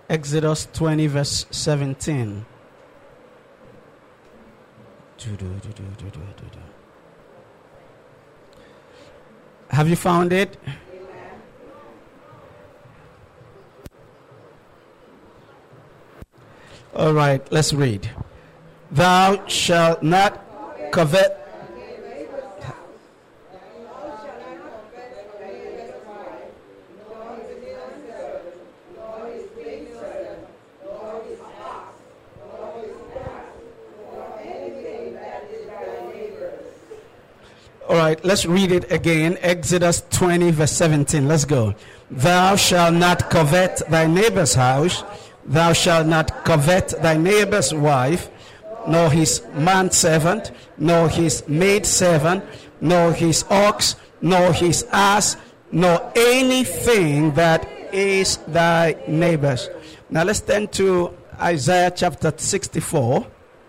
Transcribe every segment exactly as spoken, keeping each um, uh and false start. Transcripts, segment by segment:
Exodus twenty, verse seventeen. Have you found it? All right, let's read. Thou shalt not covet. All right, let's read it again. Exodus twenty, verse seventeen. Let's go. Thou shalt not covet thy neighbor's house. Thou shalt not covet thy neighbor's wife, nor his manservant, nor his maidservant, nor his ox, nor his ass, nor anything that is thy neighbor's. Now let's turn to Isaiah chapter sixty-four.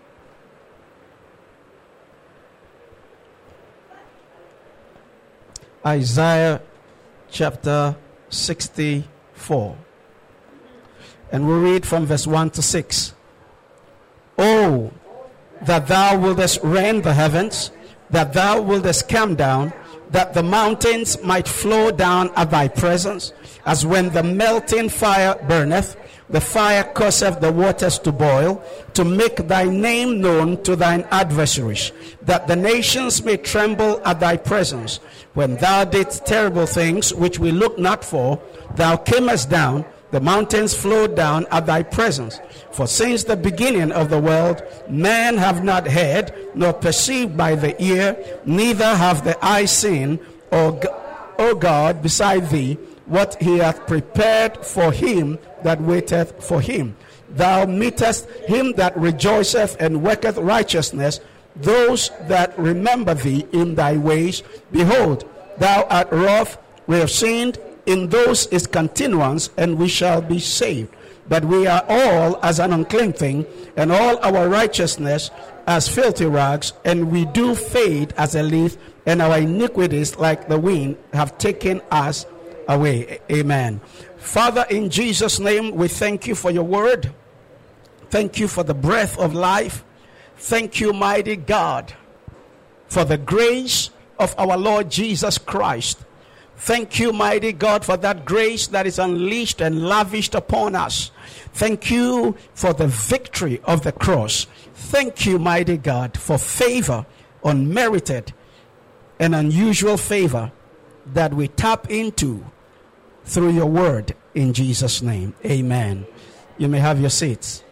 Isaiah chapter sixty-four. And we'll read from verse one to six. Oh, that thou wouldest rend the heavens, that thou wouldest come down, that the mountains might flow down at thy presence, as when the melting fire burneth, the fire causeth the waters to boil, to make thy name known to thine adversaries, that the nations may tremble at thy presence. When thou didst terrible things which we looked not for, thou camest down, the mountains flowed down at thy presence. For since the beginning of the world, man have not heard, nor perceived by the ear, neither have the eye seen, O O God, beside thee, what he hath prepared for him that waiteth for him. Thou meetest him that rejoiceth and worketh righteousness, those that remember thee in thy ways. Behold, thou art wroth, we have sinned, in those is continuance, and we shall be saved. But we are all as an unclean thing, and all our righteousness as filthy rags, and we do fade as a leaf, and our iniquities like the wind have taken us away. Amen. Father, in Jesus' name, we thank you for your word. Thank you for the breath of life. Thank you, mighty God, for the grace of our Lord Jesus Christ. Thank you, mighty God, for that grace that is unleashed and lavished upon us. Thank you for the victory of the cross. Thank you, mighty God, for favor, unmerited and unusual favor that we tap into through your word, in Jesus' name. Amen. You may have your seats.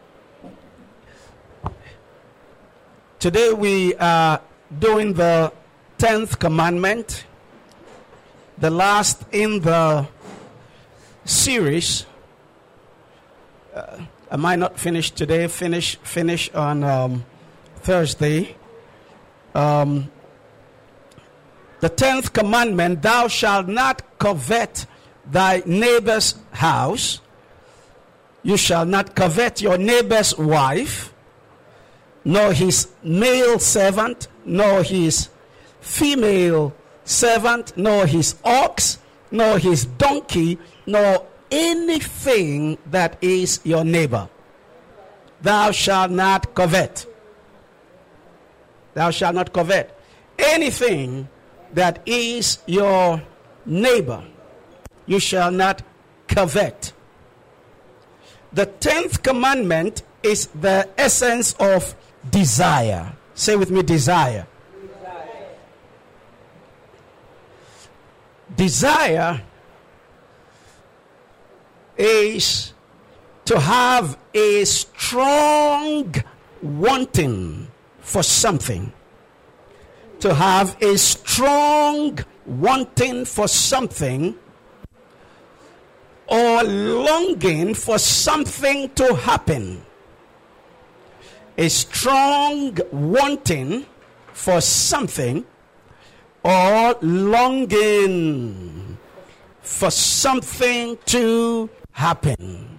Today we are doing the tenth commandment, the last in the series. Uh, I might not finish today, finish finish on um, Thursday. Um, the tenth commandment, thou shalt not covet thy neighbor's house. You shall not covet your neighbor's wife, nor his male servant, nor his female servant, nor his ox, nor his donkey, nor anything that is your neighbor. Thou shalt not covet. Thou shalt not covet anything that is your neighbor. You shall not covet. The tenth commandment is the essence of desire. Say with me, desire. Desire. Desire is to have a strong wanting for something. To have a strong wanting for something, or longing for something to happen. A strong wanting for something, or longing for something to happen.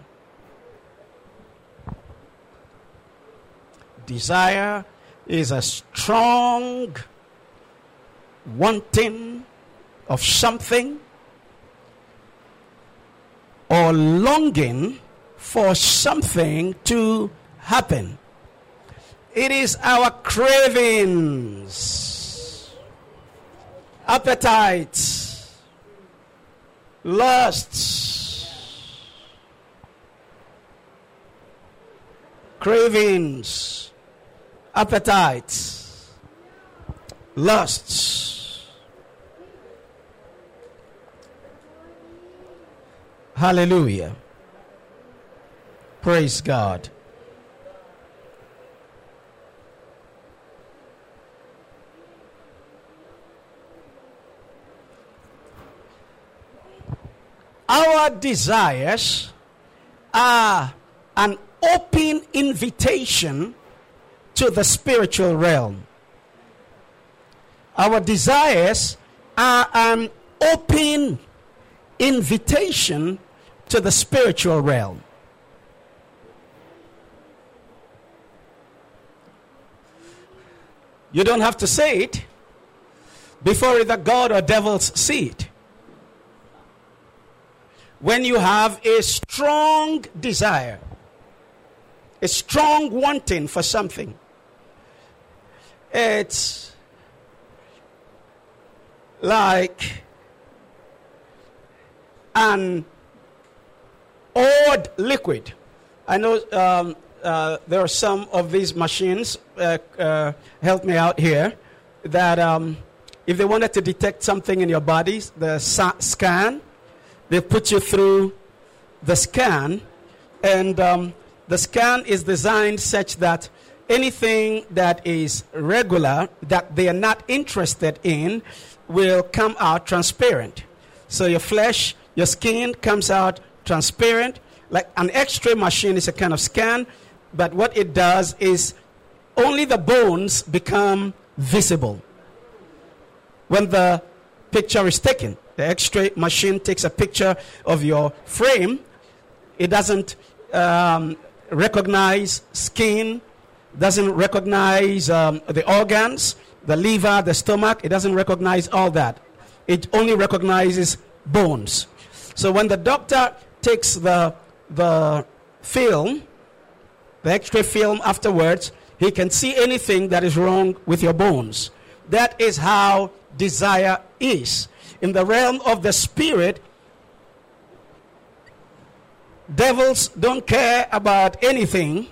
Desire is a strong wanting of something, or longing for something to happen. It is our cravings, appetites, lusts, cravings, appetites, lusts. Hallelujah. Praise God. Our desires are an open invitation to the spiritual realm. Our desires are an open invitation to the spiritual realm. You don't have to say it before either God or devils see it. When you have a strong desire, a strong wanting for something, it's like an odd liquid. I know um, uh, there are some of these machines, uh, uh, help me out here, that um, if they wanted to detect something in your body, the sa- scan, they put you through the scan, and um, the scan is designed such that anything that is regular, that they are not interested in, will come out transparent. So your flesh, your skin comes out transparent. Like an X-ray machine is a kind of scan, but what it does is only the bones become visible when the picture is taken. The X-ray machine takes a picture of your frame. It doesn't um, recognize skin, doesn't recognize um, the organs, the liver, the stomach. It doesn't recognize all that. It only recognizes bones. So when the doctor takes the the film, the X-ray film afterwards, he can see anything that is wrong with your bones. That is how desire is. In the realm of the spirit, devils don't care about anything.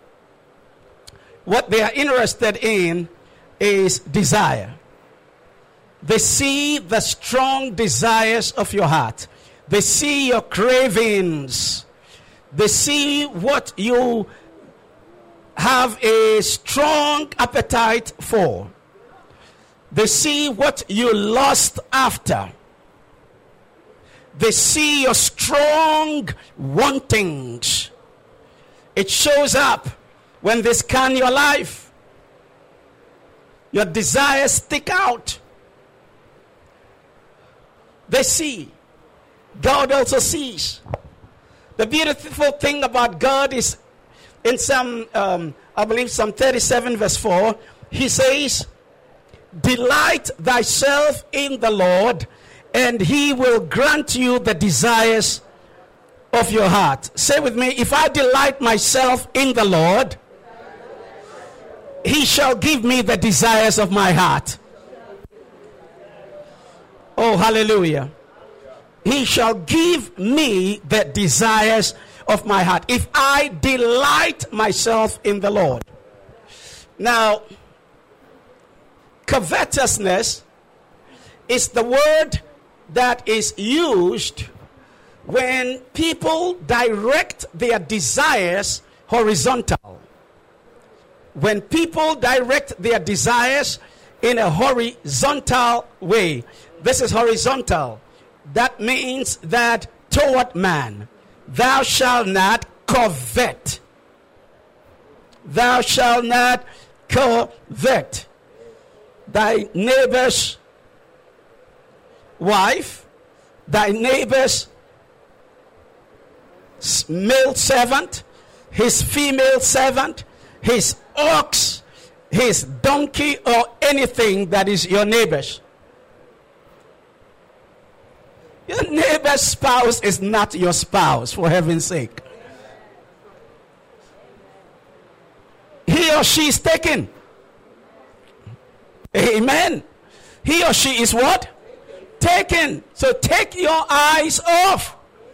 What they are interested in is desire. They see the strong desires of your heart. They see your cravings. They see what you have a strong appetite for. They see what you lust after. They see your strong wantings. It shows up when they scan your life. Your desires stick out. They see. God also sees. The beautiful thing about God is in Psalm, um, I believe Psalm thirty-seven verse four, he says, delight thyself in the Lord, and he will grant you the desires of your heart. Say with me, if I delight myself in the Lord, he shall give me the desires of my heart. Oh, hallelujah. He shall give me the desires of my heart if I delight myself in the Lord. Now, covetousness is the word that is used when people direct their desires horizontal. When people direct their desires in a horizontal way. This is horizontal. That means that toward man, thou shalt not covet. Thou shalt not covet thy neighbor's wife, thy neighbor's male servant, his female servant, his ox, his donkey, or anything that is your neighbor's. Your neighbor's spouse is not your spouse, for heaven's sake. he or she is taken. Amen. He or she is what? Taken. So take your eyes off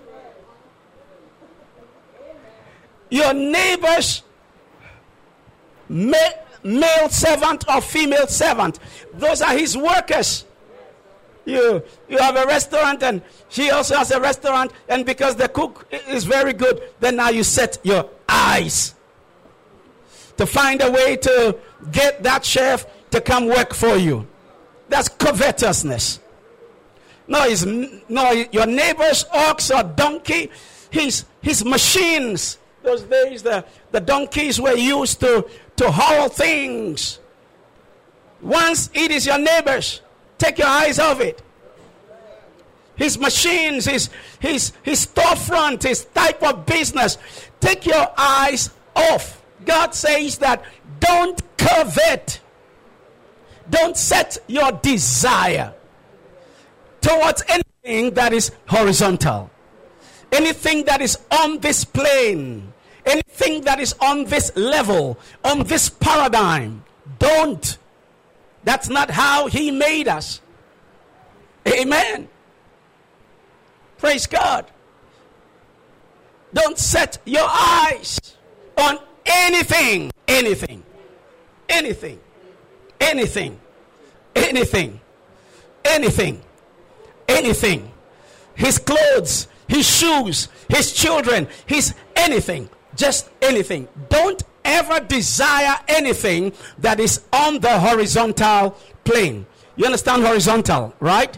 your neighbor's male, male servant or female servant. Those are his workers. You you have a restaurant and she also has a restaurant, and because the cook is very good, then now you set your eyes to find a way to get that chef to come work for you. That's covetousness. No, it's, no, your neighbor's ox or donkey, his his machines. Those days the, the donkeys were used to, to haul things. Once it is your neighbor's, take your eyes off it. His machines, his his his storefront, his type of business. Take your eyes off. God says that don't covet. Don't set your desire towards anything that is horizontal. Anything that is on this plane. Anything that is on this level, on this paradigm. Don't. That's not how he made us. Amen. Praise God. Don't set your eyes on anything. Anything. Anything. Anything. Anything. Anything. Anything. His clothes, his shoes, his children, his anything. Just anything. Don't ever desire anything that is on the horizontal plane. You understand horizontal, right?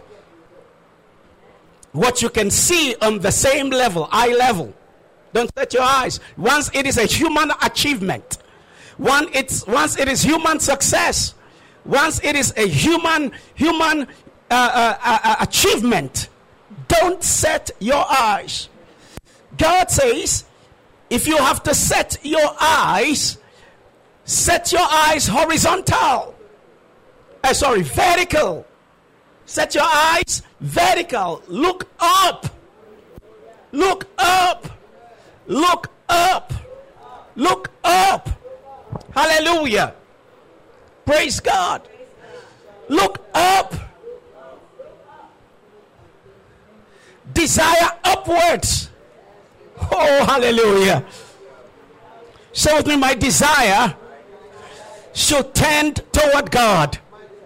What you can see on the same level, eye level. Don't set your eyes. Once it is a human achievement, once it's once it is human success, once it is a human human uh, uh, uh, achievement, don't set your eyes. God says, if you have to set your eyes, set your eyes horizontal. Uh, sorry, vertical. Set your eyes vertical. Look up. Look up. Look up. Look up. Hallelujah. Praise God. Look up. Desire upwards. Oh, hallelujah. So with me, my desire should tend toward God.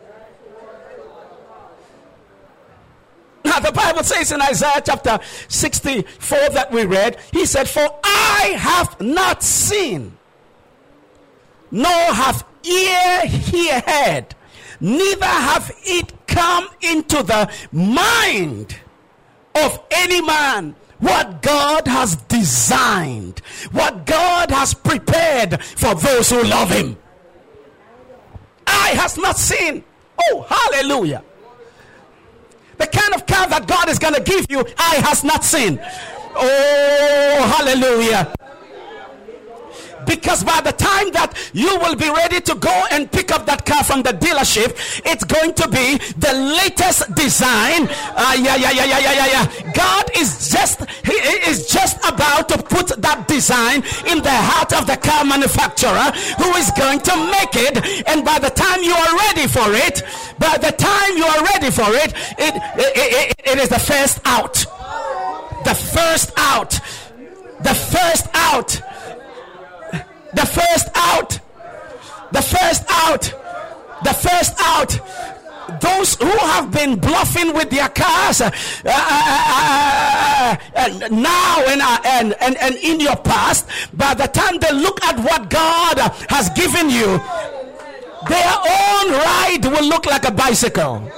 Now the Bible says in Isaiah chapter sixty-four that we read, he said, for I have not seen, nor have ear heard, neither have it come into the mind of any man what God has designed, what God has prepared for those who love him. Eye has not seen. Oh, hallelujah. The kind of car that God is going to give you, eye has not seen. Oh, hallelujah. Because by the time that you will be ready to go and pick up that car from the dealership, it's going to be the latest design. Uh, yeah, yeah, yeah, yeah, yeah, yeah, yeah. God is just, he is just about to put that design in the heart of the car manufacturer who is going to make it. And by the time you are ready for it, by the time you are ready for it, it, it, it, it is the first out. The first out. The first out. The first out. The first out. The first out. Those who have been bluffing with their cars uh, uh, uh, uh, now and, uh, and, and, and in your past, by the time they look at what God has given you, their own ride will look like a bicycle.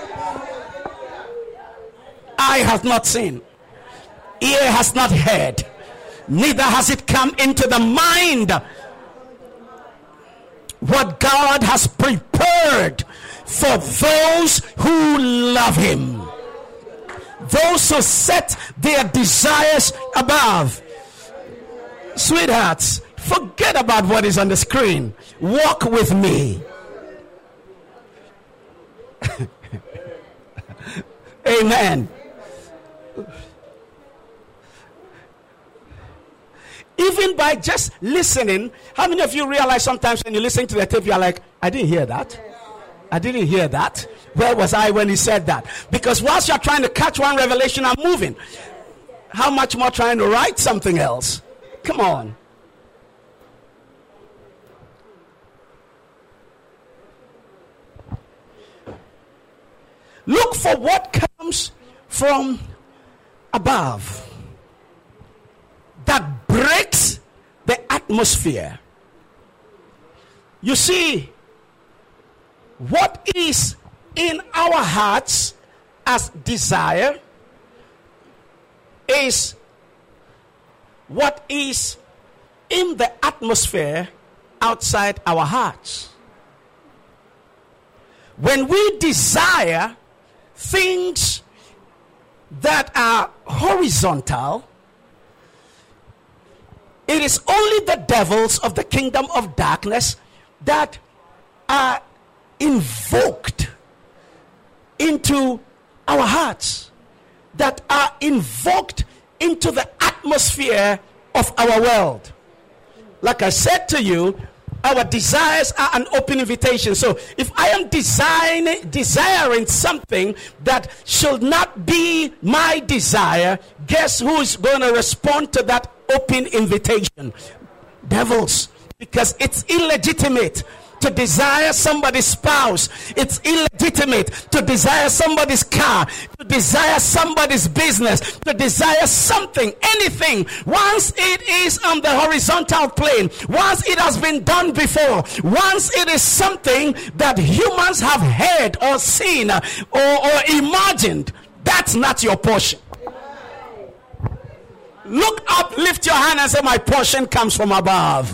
Eye has not seen, ear has not heard, neither has it come into the mind what God has prepared for those who love him, those who set their desires above. Sweethearts, forget about what is on the screen. Walk with me. Amen. even by just listening, how many of you realize sometimes when you listen to the tape, you're like, I didn't hear that. I didn't hear that. Where was I when he said that? Because whilst you're trying to catch one revelation, I'm moving. How much more trying to write something else? Come on. Look for what comes from above that breaks the atmosphere. You see, what is in our hearts as desire is what is in the atmosphere outside our hearts. When we desire things that are horizontal, it is only the devils of the kingdom of darkness that are invoked into our hearts, that are invoked into the atmosphere of our world. Like I said to you, our desires are an open invitation. So if I am desiring, desiring something that should not be my desire, guess who's going to respond to that open invitation? Devils. Because it's illegitimate to desire somebody's spouse. It's illegitimate to desire somebody's car, to desire somebody's business, to desire something, anything. Once it is on the horizontal plane, once it has been done before, once it is something that humans have heard or seen or, or imagined, that's not your portion. Look up, lift your hand and say, my portion comes from above.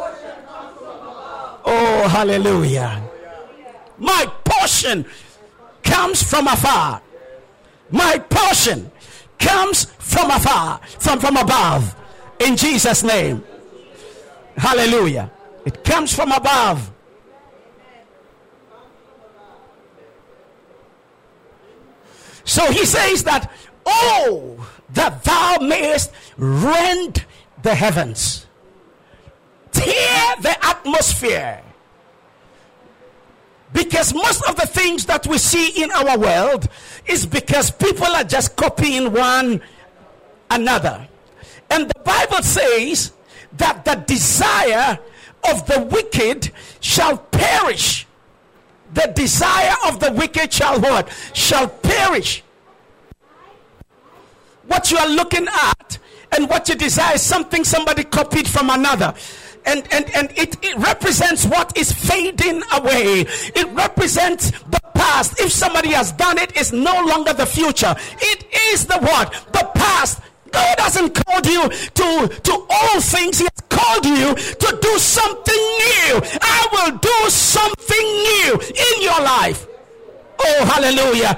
Oh, hallelujah. My portion comes from afar. My portion comes from afar, from, from above. In Jesus' name. Hallelujah. It comes from above. So he says that, oh, that thou mayest rend the heavens. Tear the atmosphere. Because most of the things that we see in our world is because people are just copying one another. And the Bible says that the desire of the wicked shall perish. The desire of the wicked shall what? Shall perish. What you are looking at and what you desire is something somebody copied from another. And, and, and it, it represents what is fading away. It represents the past. If somebody has done it, it's no longer the future. It is the what? The past. God hasn't called you to, to all things. He has called you to do something new. I will do something new in your life. Oh, hallelujah.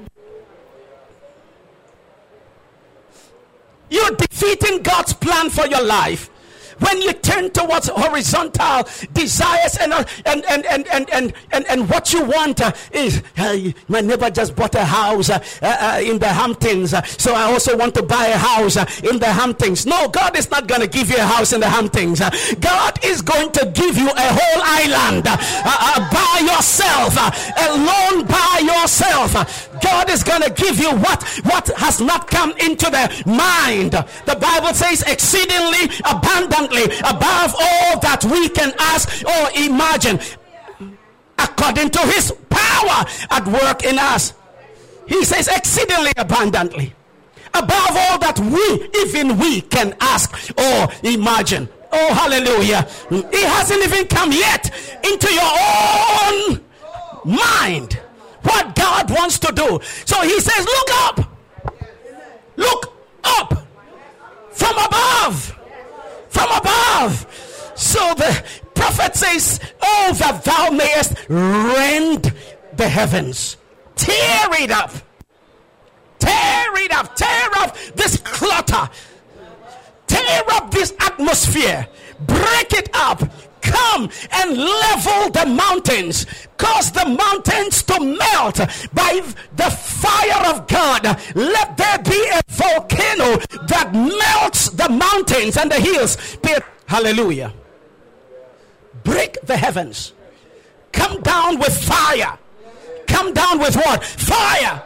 You're defeating God's plan for your life. When you turn towards horizontal desires and and and and and and, and, and what you want uh, is uh, my neighbor just bought a house uh, uh, in the Hamptons, uh, so I also want to buy a house uh, in the Hamptons. No, God is not going to give you a house in the Hamptons. Uh, God is going to give you a whole island uh, uh, by yourself, uh, alone by yourself. Uh, God is going to give you what what has not come into the mind. The Bible says exceedingly abundant, above all that we can ask or imagine, according to his power at work in us. He says exceedingly abundantly, above all that we, even we, can ask or imagine. Oh, hallelujah. It hasn't even come yet into your own mind what God wants to do. So he says, look up, look up from above. From above. So the prophet says, oh, that thou mayest rend the heavens. Tear it up. Tear it up. Tear up this clutter. Tear up this atmosphere. Break it up. come and level the mountains, cause the mountains to melt by the fire of God. Let there be a volcano that melts the mountains and the hills. Hallelujah. Break the heavens. Come down with fire. Come down with what? Fire.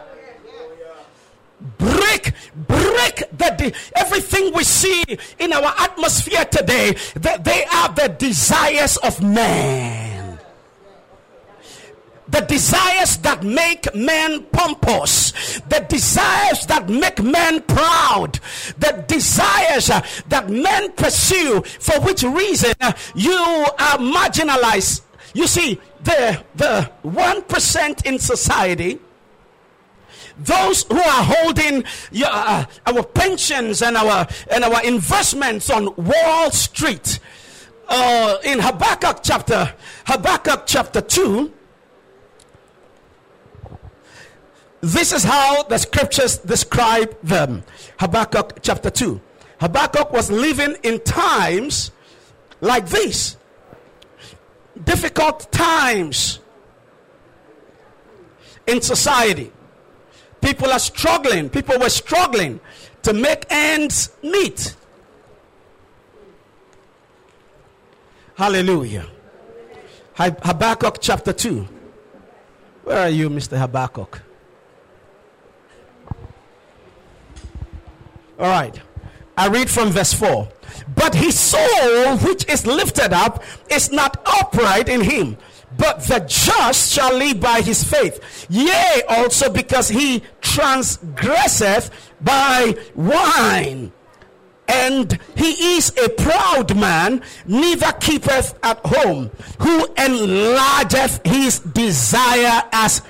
Break, break the de- everything we see in our atmosphere today. That they are the desires of man. The desires that make men pompous, the desires that make men proud, the desires uh, that men pursue, for which reason uh, you are marginalized. You see, the the one percent in society, those who are holding uh, our pensions and our and our investments on Wall Street, uh, in Habakkuk chapter Habakkuk chapter two. This is how the scriptures describe them. Habakkuk chapter two. Habakkuk was living in times like this. Difficult times in society. People are struggling. People were struggling to make ends meet. Hallelujah. Habakkuk chapter two. Where are you, Mister Habakkuk? All right. I read from verse four. But his soul, which is lifted up, is not upright in him. But the just shall live by his faith. Yea, also because he transgresseth by wine. And he is a proud man, neither keepeth at home, who enlargeth his desire as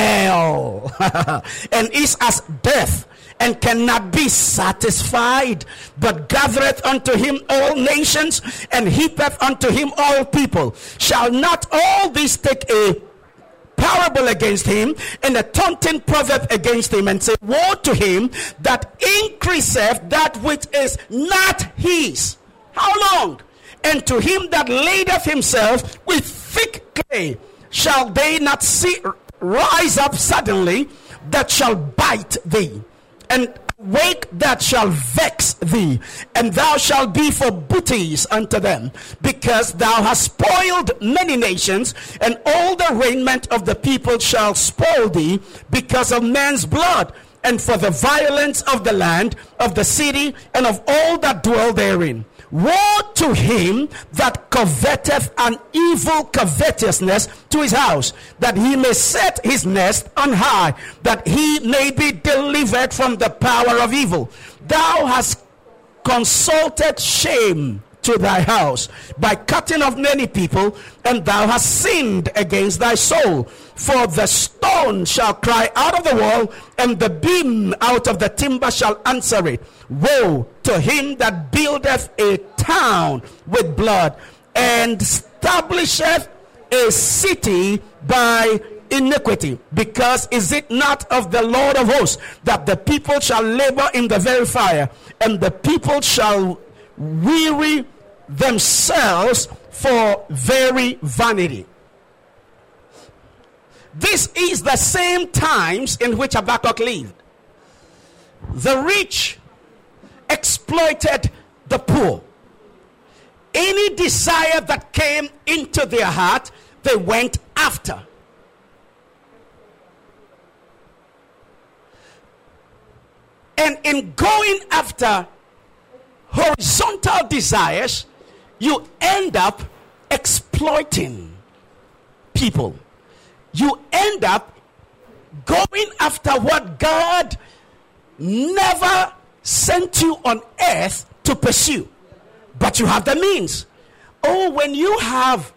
hell, and is as death, and cannot be satisfied, but gathereth unto him all nations, and heapeth unto him all people. Shall not all these take a parable against him, and a taunting proverb against him, and say, woe to him that increaseth that which is not his? How long? And to him that ladeth himself with thick clay, shall they not see rise up suddenly that shall bite thee, and wake that shall vex thee, and thou shalt be for booties unto them, because thou hast spoiled many nations, and all the raiment of the people shall spoil thee, because of man's blood, and for the violence of the land, of the city, and of all that dwell therein. Woe to him that coveteth an evil covetousness to his house, that he may set his nest on high, that he may be delivered from the power of evil. Thou hast consulted shame to thy house by cutting off many people, and thou hast sinned against thy soul. For the stone shall cry out of the wall, and the beam out of the timber shall answer it. Woe to him that buildeth a town with blood, and establisheth a city by iniquity. Because is it not of the Lord of hosts that the people shall labor in the very fire, and the people shall weary themselves for very vanity? This is the same times in which Habakkuk lived. The rich exploited the poor. Any desire that came into their heart, they went after. And in going after horizontal desires, you end up exploiting people. You end up going after what God never sent you on earth to pursue, but you have the means. Oh, when you have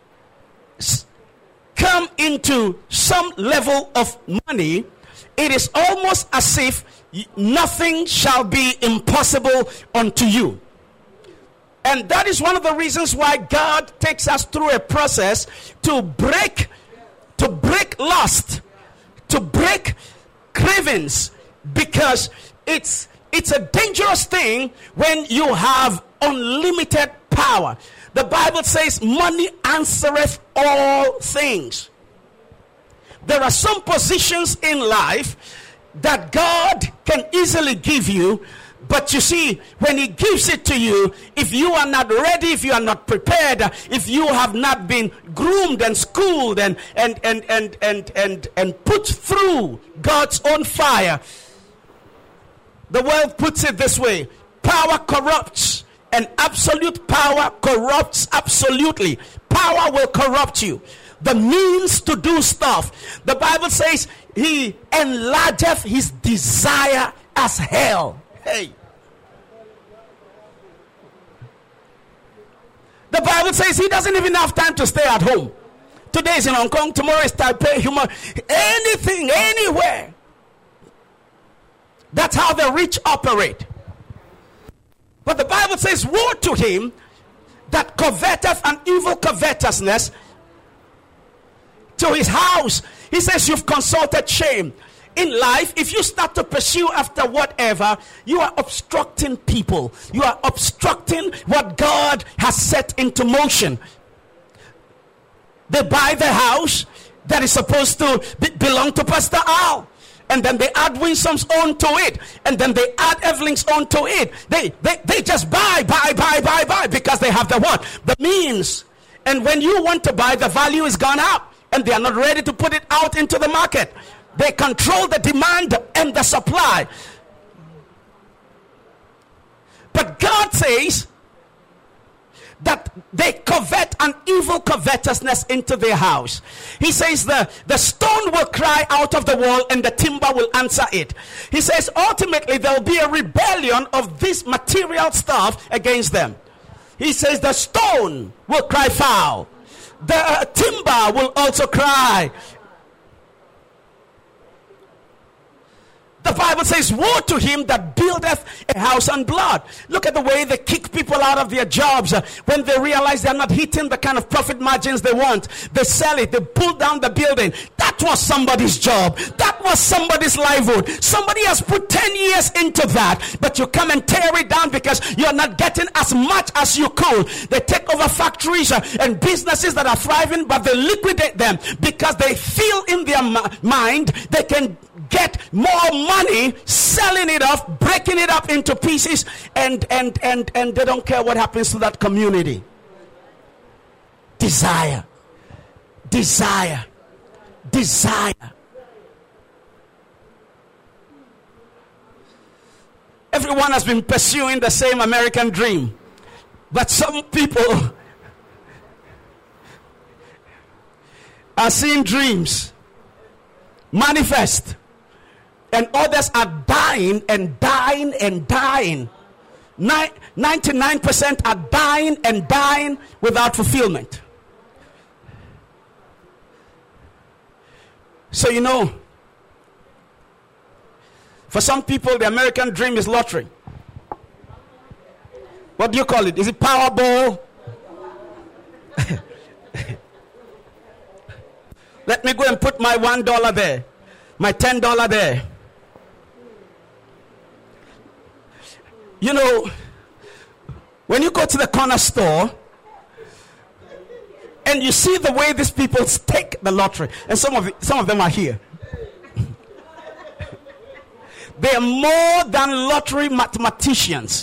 come into some level of money, it is almost as if nothing shall be impossible unto you. And that is one of the reasons why God takes us through a process to break to break lust, to break cravings, because it's it's a dangerous thing when you have unlimited power. The Bible says money answereth all things. There are some positions in life that God can easily give you, but you see, when he gives it to you, if you are not ready, if you are not prepared, if you have not been groomed and schooled and and and and and and, and put through God's own fire, the world puts it this way: power corrupts, and absolute power corrupts absolutely. Power will corrupt you. The means to do stuff. The Bible says he enlargeth his desire as hell. Hey. The Bible says he doesn't even have time to stay at home. Today is in Hong Kong, tomorrow is Taipei, humor, anything, anywhere. That's how the rich operate. But the Bible says, woe to him that coveteth an evil covetousness to his house. He says, you've consulted shame. In life, if you start to pursue after whatever, you are obstructing people. You are obstructing what God has set into motion. They buy the house that is supposed to be, belong to Pastor Al. And then they add Winsome's own to it. And then they add Evelyn's own to it. They, they, they just buy, buy, buy, buy, buy. Because they have the what? The means. And when you want to buy, the value is gone up. And they are not ready to put it out into the market. They control the demand and the supply. But God says that they covet an evil covetousness into their house. He says the, the stone will cry out of the wall and the timber will answer it. He says ultimately there will be a rebellion of this material stuff against them. He says the stone will cry foul. The uh, timber will also cry. The Bible says, woe to him that buildeth a house on blood. Look at the way they kick people out of their jobs uh, when they realize they're not hitting the kind of profit margins they want. They sell it, they pull down the building. That was somebody's job. That was somebody's livelihood. Somebody has put ten years into that, but you come and tear it down because you're not getting as much as you could. They take over factories uh, and businesses that are thriving, but they liquidate them because they feel in their ma- mind they can get more money selling it off, breaking it up into pieces, and and and and they don't care what happens to that community. Desire, desire, desire. Everyone has been pursuing the same American dream, but some people are seeing dreams manifest. And others are dying and dying and dying. Nin- ninety-nine percent are dying and dying without fulfillment. So you know, for some people the American dream is lottery. What do you call it? Is it Powerball? Let me go and put my one dollar there, my ten dollar there. You know, when you go to the corner store and you see the way these people stake the lottery, and some of it, some of them are here. They are more than lottery mathematicians.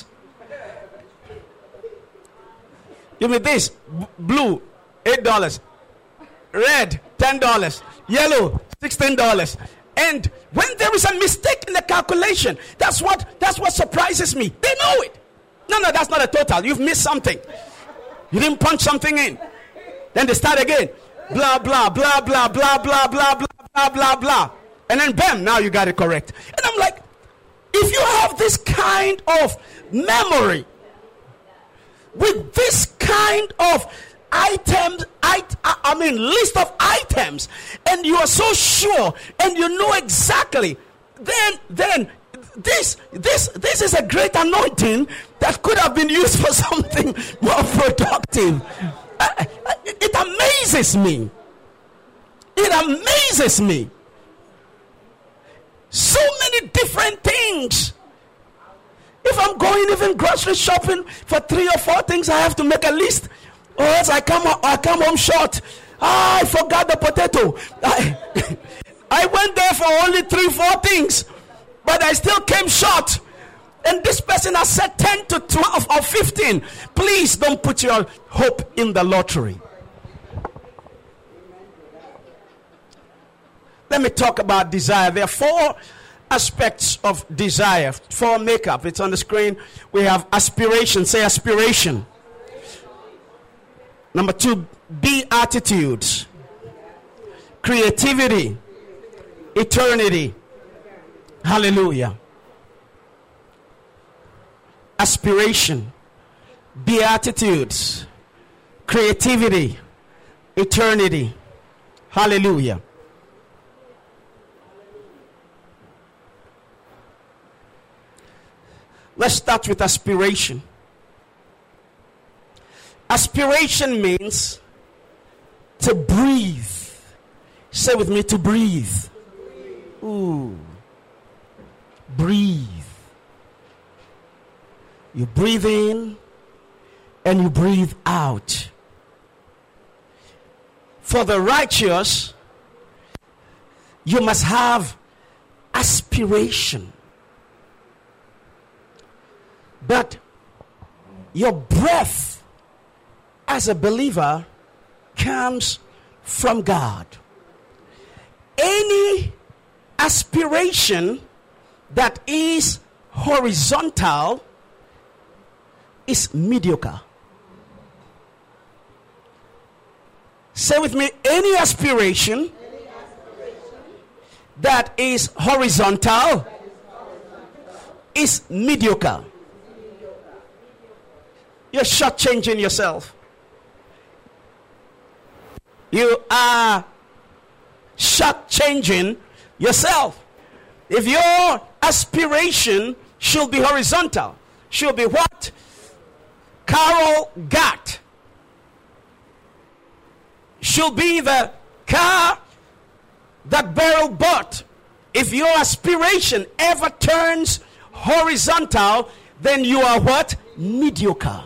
Give me this: B- blue, eight dollars; red, ten dollars; yellow, sixteen dollars. And when there is a mistake in the calculation, that's what that's what surprises me. They know it. No, no, that's not a total. You've missed something. You didn't punch something in. Then they start again. Blah, blah, blah, blah, blah, blah, blah, blah, blah, blah, blah. And then bam, now you got it correct. And I'm like, if you have this kind of memory, with this kind of items, I, I mean list of items, and you are so sure and you know exactly, then then this this this is a great anointing that could have been used for something more productive. I, I, it amazes me. It amazes me. So many different things If I'm going even grocery shopping for three or four things, I have to make a list, or else I come I come home short. Ah, I forgot the potato. I, I went there for only three, four things, but I still came short. And this person has said ten to twelve or fifteen. Please don't put your hope in the lottery. Let me talk about desire. There are four aspects of desire, four makeup. It's on the screen. We have aspiration. Say aspiration. Number two, beatitudes. Creativity. Eternity. Hallelujah. Aspiration. Beatitudes. Creativity. Eternity. Hallelujah. Let's start with aspiration. Aspiration means to breathe. Say with me, to breathe. Ooh. Breathe. You breathe in and you breathe out. For the righteous, you must have aspiration. But your breath as a believer comes from God. Any aspiration that is horizontal is mediocre. Say with me, any aspiration, any aspiration that is horizontal, that is, horizontal is mediocre. You're shortchanging yourself. You are shortchanging yourself. If your aspiration should be horizontal, should be what Carol got, should be the car that Beryl bought. If your aspiration ever turns horizontal, then you are what? Mediocre.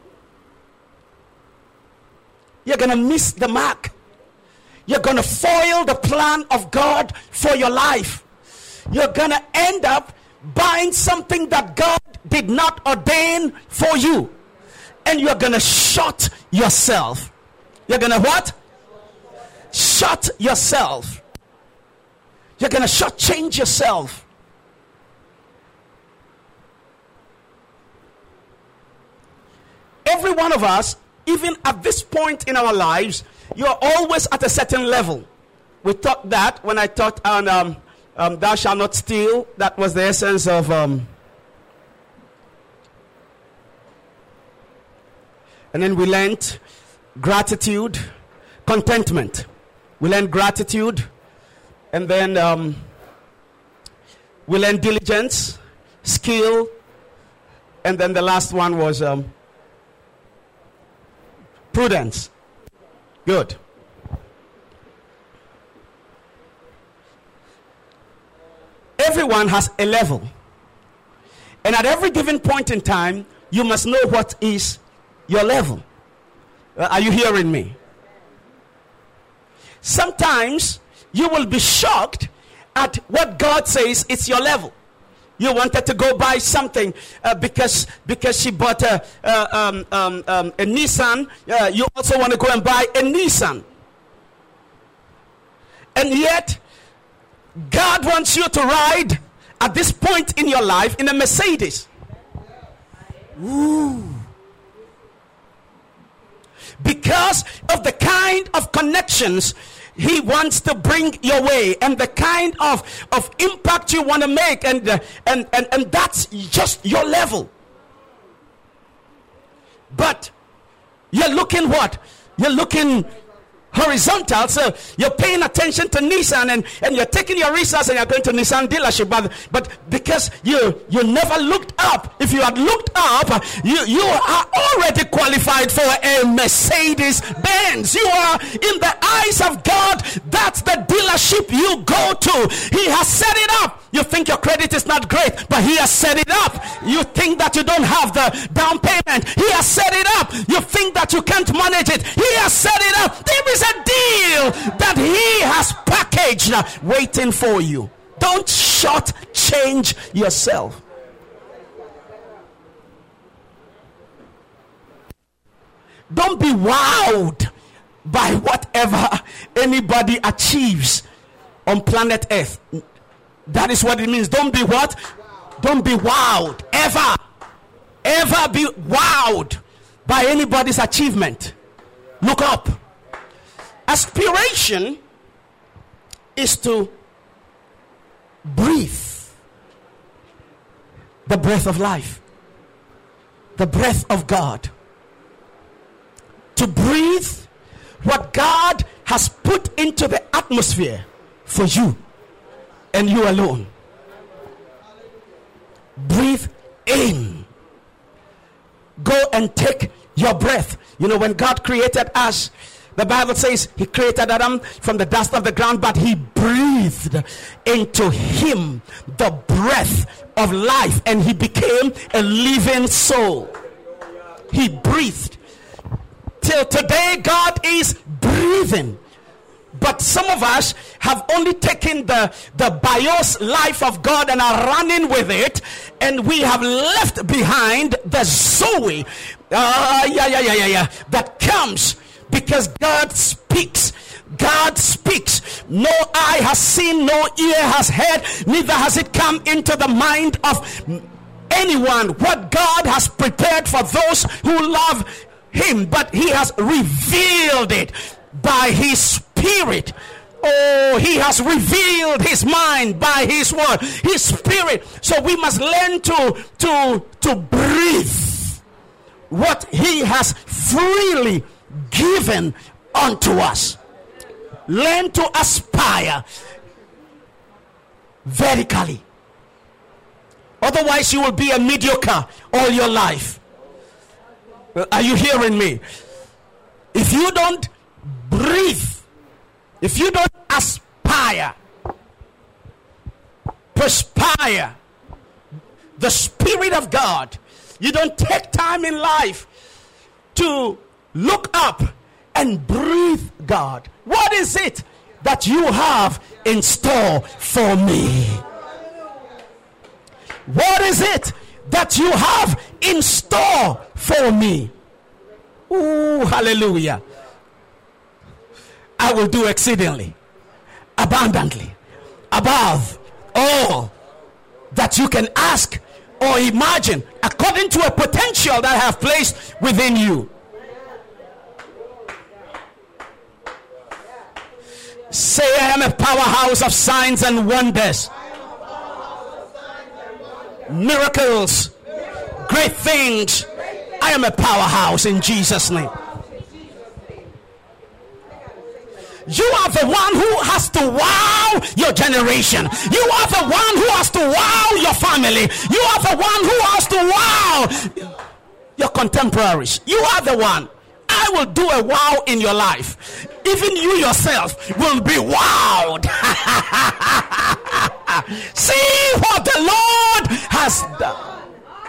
You're going to miss the mark. You're going to foil the plan of God for your life. You're going to end up buying something that God did not ordain for you. And you're going to shut yourself. You're going to what? Shut yourself. You're going to shortchange yourself. Every one of us, even at this point in our lives, you're always at a certain level. We taught that when I taught on um, um, thou shalt not steal. That was the essence of um, and then we learned gratitude, contentment. We learned gratitude, and then um, we learned diligence, skill, and then the last one was um, prudence. Good. Everyone has a level. And at every given point in time, you must know what is your level. Uh, are you hearing me? Sometimes you will be shocked at what God says is your level. You wanted to go buy something uh, because because she bought a, uh, um, um, um, a Nissan. Uh, you also want to go and buy a Nissan. And yet, God wants you to ride at this point in your life in a Mercedes. Ooh. Because of the kind of connections He wants to bring your way, and the kind of, of impact you want to make, and, uh, and and and that's just your level. But you're looking what? You're looking horizontal, so you're paying attention to Nissan, and, and you're taking your resources and you're going to Nissan dealership, but but because you you never looked up. If you had looked up, you you are already qualified for a a Mercedes Benz. You are, in the eyes of God, that's the dealership you go to. He has set it up. You think your credit is not great, but he has set it up. You think that you don't have the down payment. He has set it up. You think that you can't manage it. He has set it up. There is a deal that he has packaged uh, waiting for you. Don't shortchange yourself. Don't be wowed by whatever anybody achieves on planet Earth. That is what it means. Don't be what? Don't be wowed. Ever. Ever be wowed by anybody's achievement. Look up. Aspiration is to breathe the breath of life. The breath of God. To breathe what God has put into the atmosphere for you and you alone. Breathe in. Go and take your breath. You know, when God created us, the Bible says he created Adam from the dust of the ground, but he breathed into him the breath of life, and he became a living soul. He breathed. Till today, God is breathing. But some of us have only taken the, the bios life of God and are running with it, and we have left behind the Zoe, uh, yeah, yeah, yeah, yeah, yeah, that comes because God speaks. God speaks. No eye has seen, no ear has heard, neither has it come into the mind of anyone what God has prepared for those who love him, but he has revealed it by his spirit. Oh, he has revealed his mind by his word, his spirit. So we must learn to to to breathe what he has freely given unto us. Learn to aspire vertically. Otherwise you will be a mediocre all your life. Are you hearing me? If you don't breathe, if you don't aspire, perspire the Spirit of God, you don't take time in life to look up and breathe God. What is it that you have in store for me? What is it that you have in store for me? Ooh, hallelujah. I will do exceedingly, abundantly, above all that you can ask or imagine, according to a potential that I have placed within you. Say, I am a powerhouse of signs and wonders. Miracles, great things. I am a powerhouse in Jesus' name. You are the one who has to wow your generation. You are the one who has to wow your family. You are the one who has to wow your contemporaries. You are the one. I will do a wow in your life. Even you yourself will be wowed. See what the Lord has done.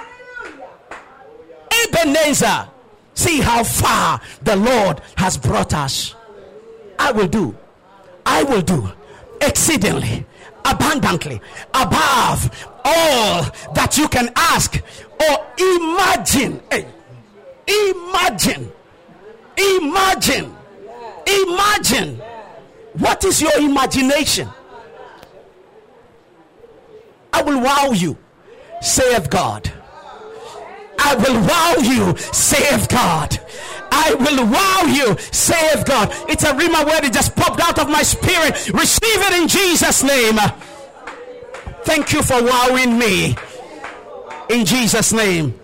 Ebenezer, see how far the Lord has brought us. I will do, I will do exceedingly, abundantly, above all that you can ask or imagine. Hey, imagine, imagine, imagine. What is your imagination? I will wow you, saith God. I will wow you, saith God. I will wow you, saith God. It's a rhema word. It just popped out of my spirit. Receive it in Jesus' name. Thank you for wowing me. In Jesus' name.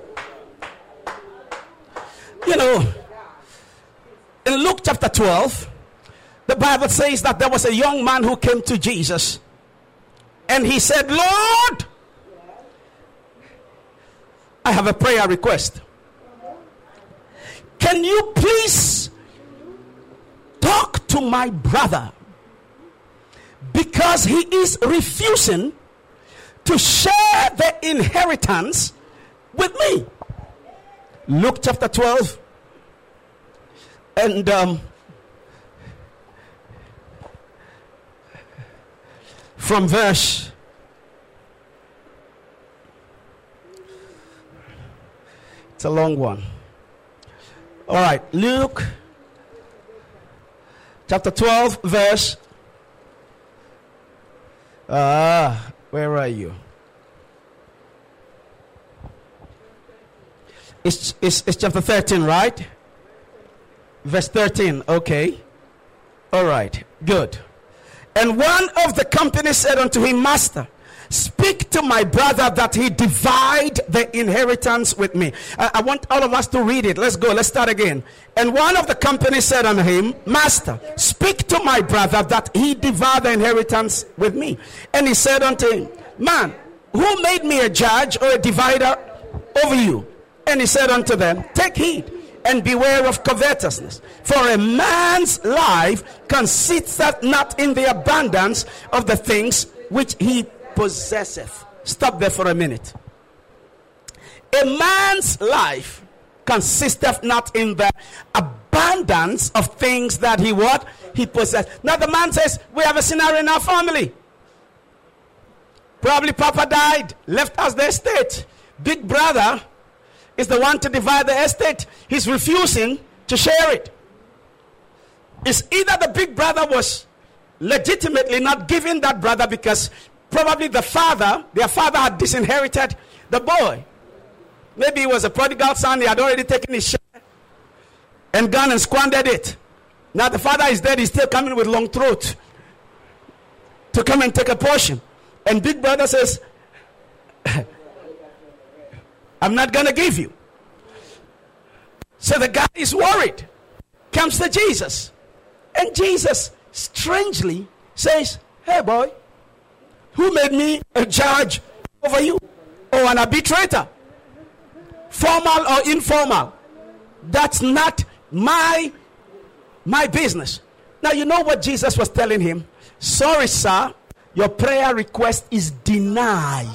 You know, in Luke chapter twelve, the Bible says that there was a young man who came to Jesus. And he said, Lord, I have a prayer request. Can can you please talk to my brother, because he is refusing to share the inheritance with me. Luke chapter twelve and um, from verse it's a long one. All right, Luke chapter twelve verse ah uh, where are you? It's, it's, it's chapter thirteen, right? Verse thirteen, okay. All right, good. And one of the company said unto him, Master, speak to my brother that he divide the inheritance with me. I, I want all of us to read it. Let's go. Let's start again. And one of the company said unto him, Master, speak to my brother that he divide the inheritance with me. And he said unto him, Man, who made me a judge or a divider over you? And he said unto them, Take heed and beware of covetousness, for a man's life consisteth not in the abundance of the things which he possesseth. Stop there for a minute. A man's life consisteth not in the abundance of things that he what? He possessed. Now the man says, we have a scenario in our family. Probably Papa died, left us the estate. Big brother is the one to divide the estate. He's refusing to share it. It's either the big brother was legitimately not giving that brother because probably the father, their father had disinherited the boy. Maybe he was a prodigal son. He had already taken his share and gone and squandered it. Now the father is dead. He's still coming with long throat to come and take a portion. And big brother says, I'm not going to give you. So the guy is worried. Comes to Jesus. And Jesus strangely says, hey boy, who made me a judge over you? Or an arbitrator? Formal or informal? That's not my, my business. Now you know what Jesus was telling him? Sorry, sir, your prayer request is denied.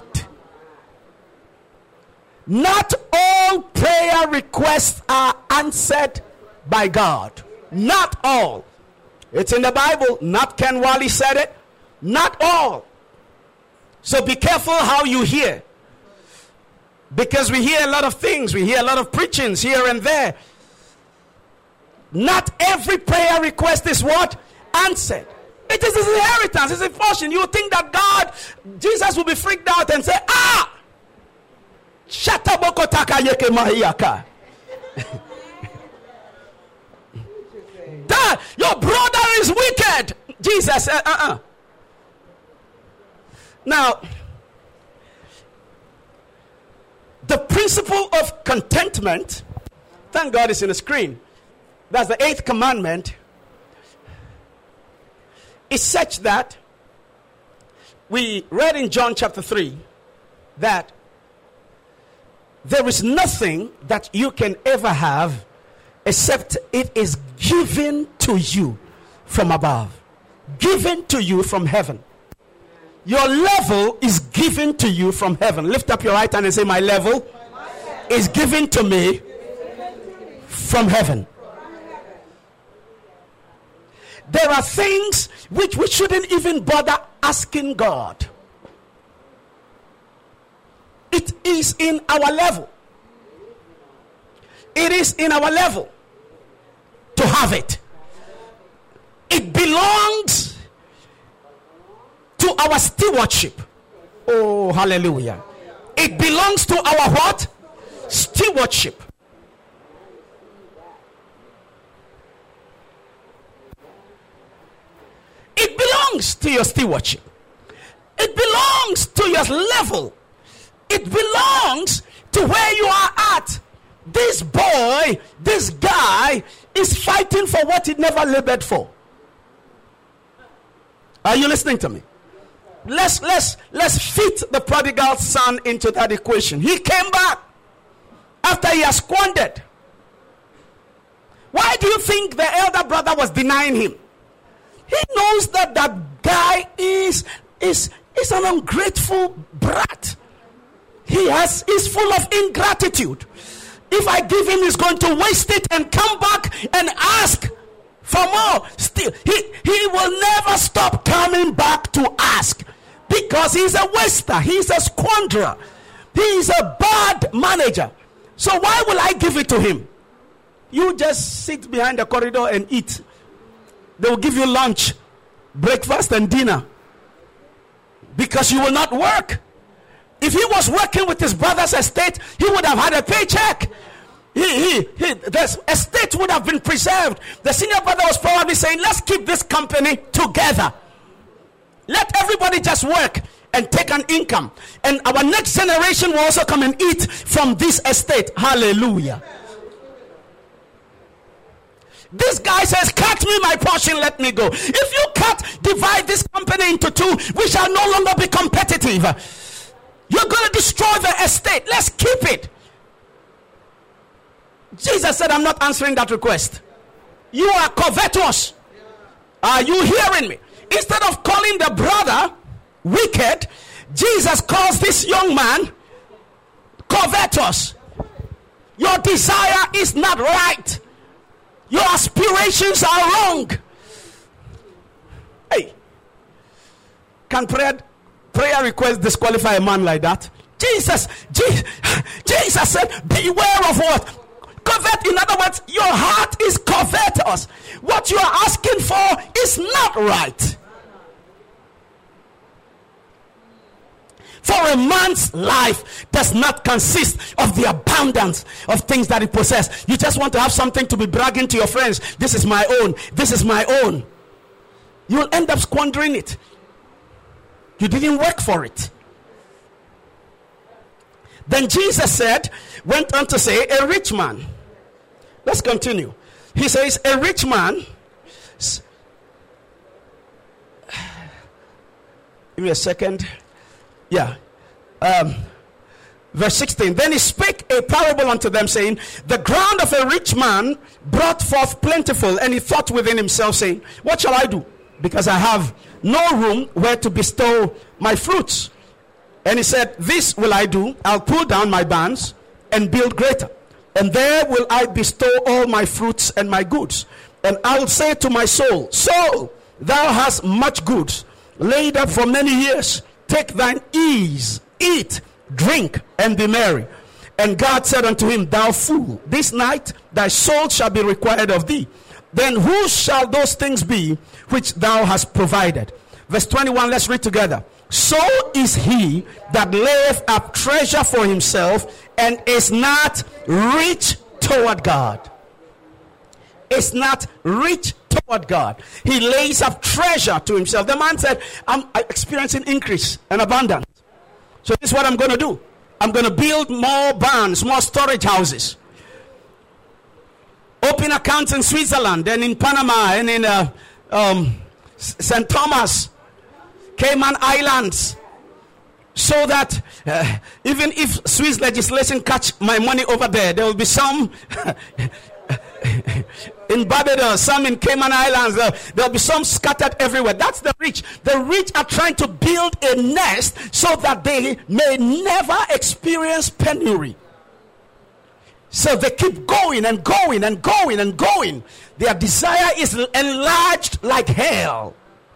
Not all prayer requests are answered by God. Not all. It's in the Bible. Not Ken Wally said it. Not all. So be careful how you hear. Because we hear a lot of things. We hear a lot of preachings here and there. Not every prayer request is what? Answered. It is his inheritance. It's a portion. You think that God, Jesus will be freaked out and say, ah! Shatabokotaka yeke mahiyaka. That your brother is wicked. Jesus said, uh-uh. Now, the principle of contentment, thank God it's in the screen. That's the eighth commandment. Is such that we read in John chapter three that there is nothing that you can ever have except it is given to you from above. Given to you from heaven. Your level is given to you from heaven. Lift up your right hand and say, my level is given to me from heaven. There are things which we shouldn't even bother asking God. It is in our level. It is in our level to have it. It belongs to our stewardship. Oh, hallelujah. It belongs to our what? Stewardship. It belongs to your stewardship. It belongs to your level. It belongs to where you are at. This boy, this guy is fighting for what he never labored for. Are you listening to me? Let's let's let's fit the prodigal son into that equation. He came back after he has squandered. Why do you think the elder brother was denying him? He knows that that guy is is is an ungrateful brat. He has is full of ingratitude. If I give him, he's going to waste it and come back and ask for more. Still, he, he will never stop coming back to ask, because he's a waster, he's a squanderer, he's a bad manager. So why will I give it to him? You just sit behind the corridor and eat. They will give you lunch, breakfast and dinner, because you will not work. If he was working with his brother's estate, he would have had a paycheck. He, he, he, the estate would have been preserved. The senior brother was probably saying, let's keep this company together. Let everybody just work and take an income. And our next generation will also come and eat from this estate. Hallelujah. This guy says, cut me my portion, let me go. If you cut, divide this company into two, we shall no longer be competitive. You're going to destroy the estate. Let's keep it. Jesus said, I'm not answering that request. You are covetous. Are you hearing me? Instead of calling the brother wicked, Jesus calls this young man covetous. Your desire is not right. Your aspirations are wrong. Hey, can prayer prayer request disqualify a man like that? Jesus, Je- Jesus said, beware of what? Covet. In other words, your heart is covetous. What you are asking for is not right. For a man's life does not consist of the abundance of things that he possesses. You just want to have something to be bragging to your friends. This is my own. This is my own. You'll end up squandering it. You didn't work for it. Then Jesus said, went on to say, a rich man. Let's continue. He says, a rich man. Give me a second. Yeah. Um, verse sixteen. Then he spake a parable unto them, saying, the ground of a rich man brought forth plentiful. And he thought within himself, saying, what shall I do? Because I have no room where to bestow my fruits. And he said, this will I do. I'll pull down my barns and build greater. And there will I bestow all my fruits and my goods. And I'll say to my soul, soul, thou hast much goods laid up for many years. Take thine ease, eat, drink, and be merry. And God said unto him, thou fool, this night thy soul shall be required of thee. Then whose shall those things be which thou hast provided? Verse twenty-one, let's read together. So is he that layeth up treasure for himself and is not rich toward God. Is not rich toward God. He lays up treasure to himself. The man said, I'm experiencing increase and abundance. So this is what I'm going to do. I'm going to build more barns, more storage houses. Open accounts in Switzerland and in Panama and in uh, um, Saint Thomas, Cayman Islands. So that uh, even if Swiss legislation catch my money over there, there will be some in Barbados, some in Cayman Islands, uh, there will be some scattered everywhere. That's the rich. The rich are trying to build a nest so that they may never experience penury. So they keep going and going and going and going. Their desire is enlarged like hell.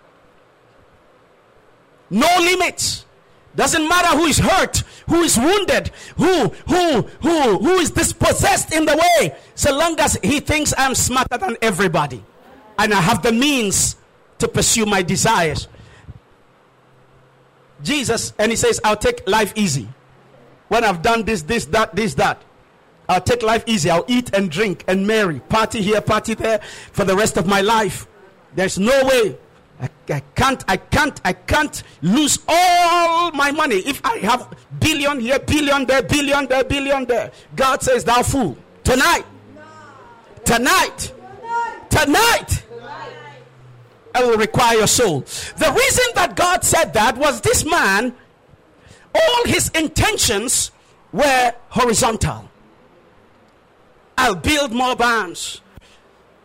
No limits. Doesn't matter who is hurt, who is wounded, who who who who is dispossessed in the way, so long as he thinks I'm smarter than everybody and I have the means to pursue my desires. Jesus, and he says, I'll take life easy. When I've done this, this, that, this, that, I'll take life easy. I'll eat and drink and marry, party here, party there for the rest of my life. There's no way. I, I can't, I can't, I can't lose all my money. If I have billion here, billion there, billion there, billion there. God says, thou fool, tonight, tonight, tonight, I will require your soul. The reason that God said that was this man, all his intentions were horizontal. I'll build more barns.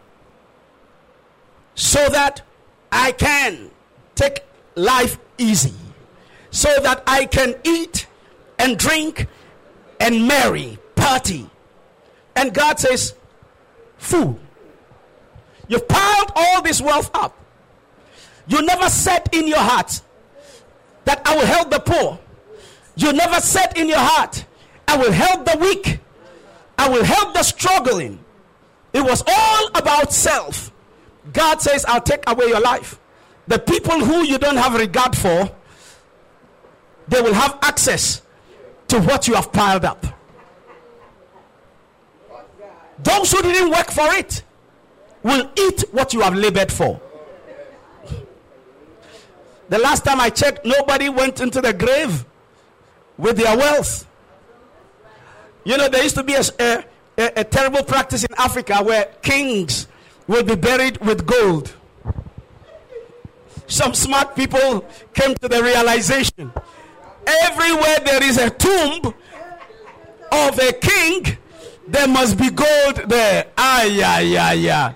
so that I can take life easy, so that I can eat and drink and marry, party. And God says, fool, you've piled all this wealth up. You never said in your heart that I will help the poor. You never said in your heart, I will help the weak. I will help the struggling. It was all about self. God says, I'll take away your life. The people who you don't have regard for, they will have access to what you have piled up. Those who didn't work for it will eat what you have labored for. The last time I checked, nobody went into the grave with their wealth. You know, there used to be a, a, a terrible practice in Africa where kings will be buried with gold. Some smart people came to the realization, everywhere there is a tomb of a king, there must be gold there. Ah, yeah, yeah, yeah.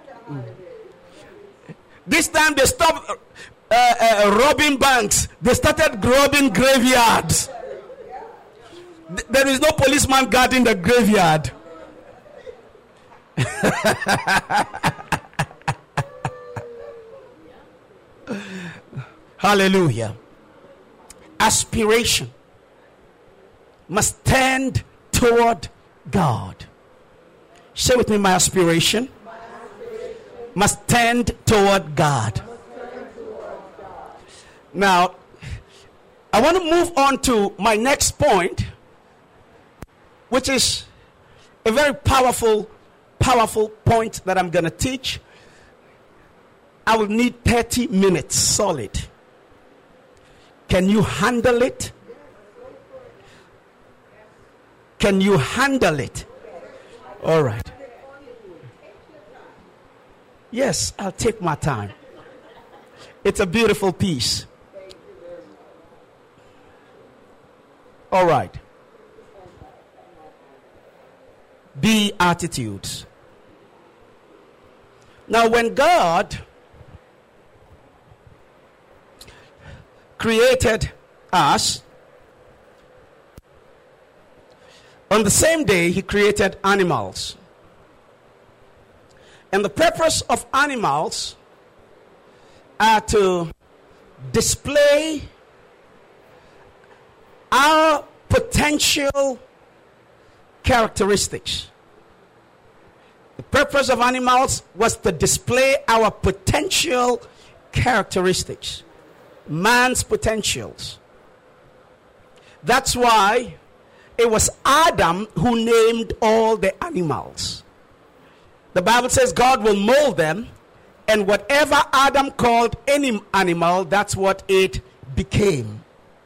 This time they stopped uh, uh, robbing banks. They started robbing graveyards. Th- there is no policeman guarding the graveyard. Hallelujah. Aspiration must tend toward God. Say with me, my aspiration, my aspiration must tend toward God. Tend toward God. Now, I want to move on to my next point, which is a very powerful, powerful point that I'm going to teach. I will need thirty minutes solid. Can you handle it? Can you handle it? All right. Yes, I'll take my time. It's a beautiful piece. All right. Beatitudes. Now, when God created us, on the same day he created animals. And the purpose of animals are to display our potential characteristics. The purpose of animals was to display our potential characteristics. Man's potentials. That's why it was Adam who named all the animals. The Bible says God will mold them, and whatever Adam called any animal, that's what it became.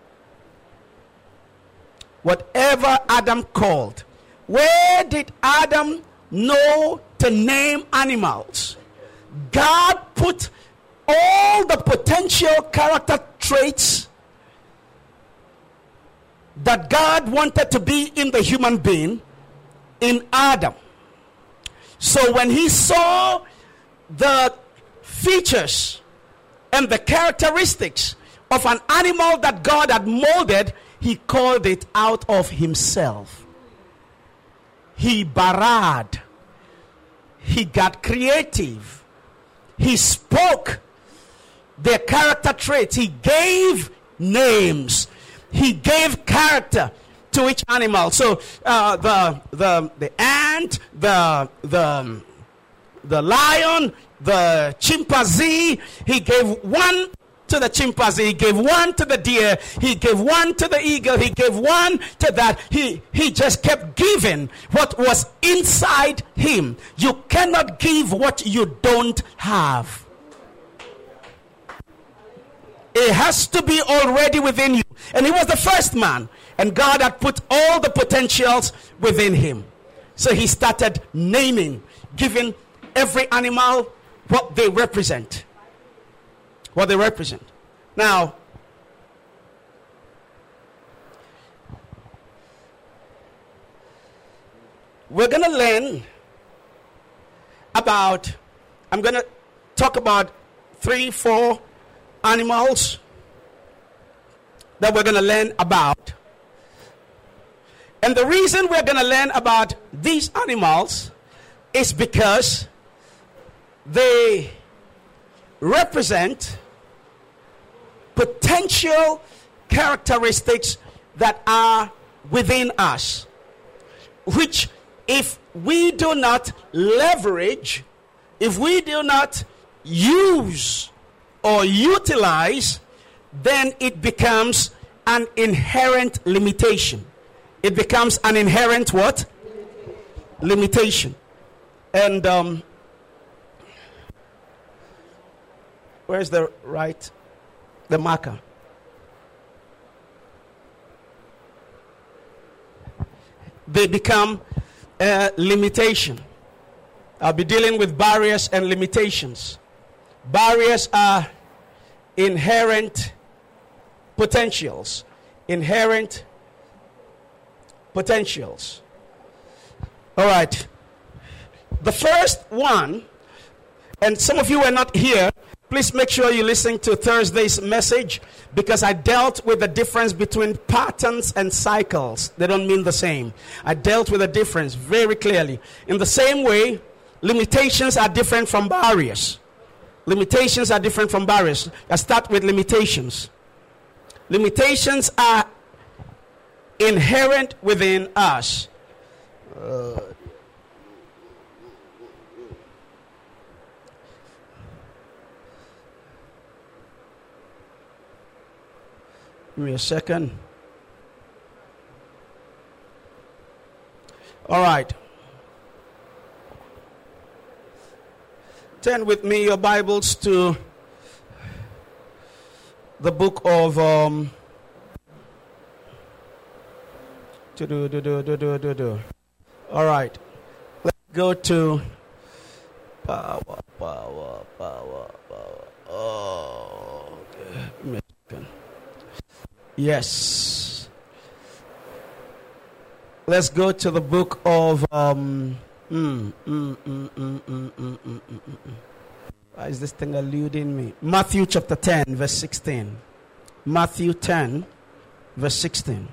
Whatever Adam called. Where did Adam know to name animals? God put all the potential character traits that God wanted to be in the human being in Adam. So when he saw the features and the characteristics of an animal that God had molded, he called it out of himself. He barad. He got creative. He spoke their character traits. He gave names. He gave character to each animal. So uh, the the the ant, the the the lion, the chimpanzee. He gave one to the chimpanzee. He gave one to the deer. He gave one to the eagle. He gave one to that. He he just kept giving what was inside him. You cannot give what you don't have. It has to be already within you. And he was the first man. And God had put all the potentials within him. So he started naming, giving every animal what they represent. What they represent. Now, we're going to learn about, I'm going to talk about three, four animals that we're going to learn about. And the reason we're going to learn about these animals is because they represent potential characteristics that are within us, which if we do not leverage, if we do not use or utilize, then it becomes an inherent limitation. It becomes an inherent what? Limitation. And um, where's the right, the marker? They become a limitation. I'll be dealing with barriers and limitations. Barriers are inherent potentials. Inherent potentials. All right. The first one, and some of you are not here, please make sure you listen to Thursday's message, because I dealt with the difference between patterns and cycles. They don't mean the same. I dealt with the difference very clearly. In the same way, limitations are different from barriers. Limitations are different from barriers. I start with limitations. Limitations are inherent within us. Uh, Give me a second. All right. Turn with me your Bibles to the book of um. To do do do do do do do. All right. Let's go to power power power power. Oh. Okay. Give me a second. Yes. Let's go to the book of um. Mm, mm, mm, mm, mm, mm, mm, mm, mm. Why is this thing eluding me? Matthew chapter ten, verse sixteen. Matthew ten, verse sixteen.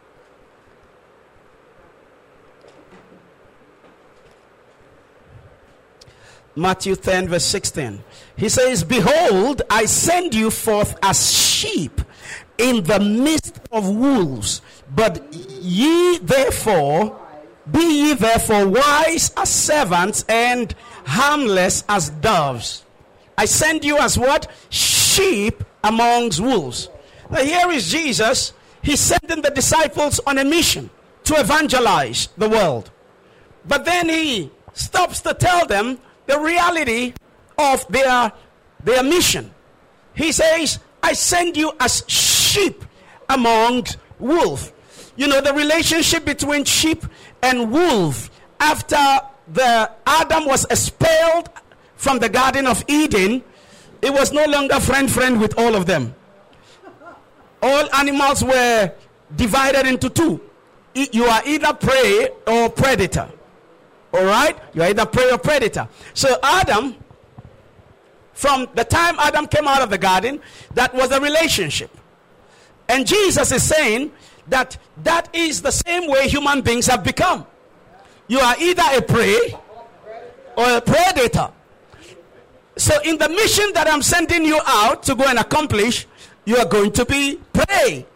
Matthew ten, verse sixteen. He says, "Behold, I send you forth as sheep in the midst of wolves, but ye therefore, be ye therefore wise as servants and harmless as doves." I send you as what? Sheep amongst wolves. Now here is Jesus. He's sending the disciples on a mission to evangelize the world. But then he stops to tell them the reality of their, their mission. He says, I send you as sheep amongst wolves. You know, the relationship between sheep and wolf after the Adam was expelled from the Garden of Eden, it was no longer friend friend with all of them. All animals were divided into two. You are either prey or predator. All right? You are either prey or predator. So Adam, from the time Adam came out of the garden, that was a relationship. And Jesus is saying that that is the same way human beings have become. You are either a prey or a predator. So in the mission that I'm sending you out to go and accomplish, you are going to be prey.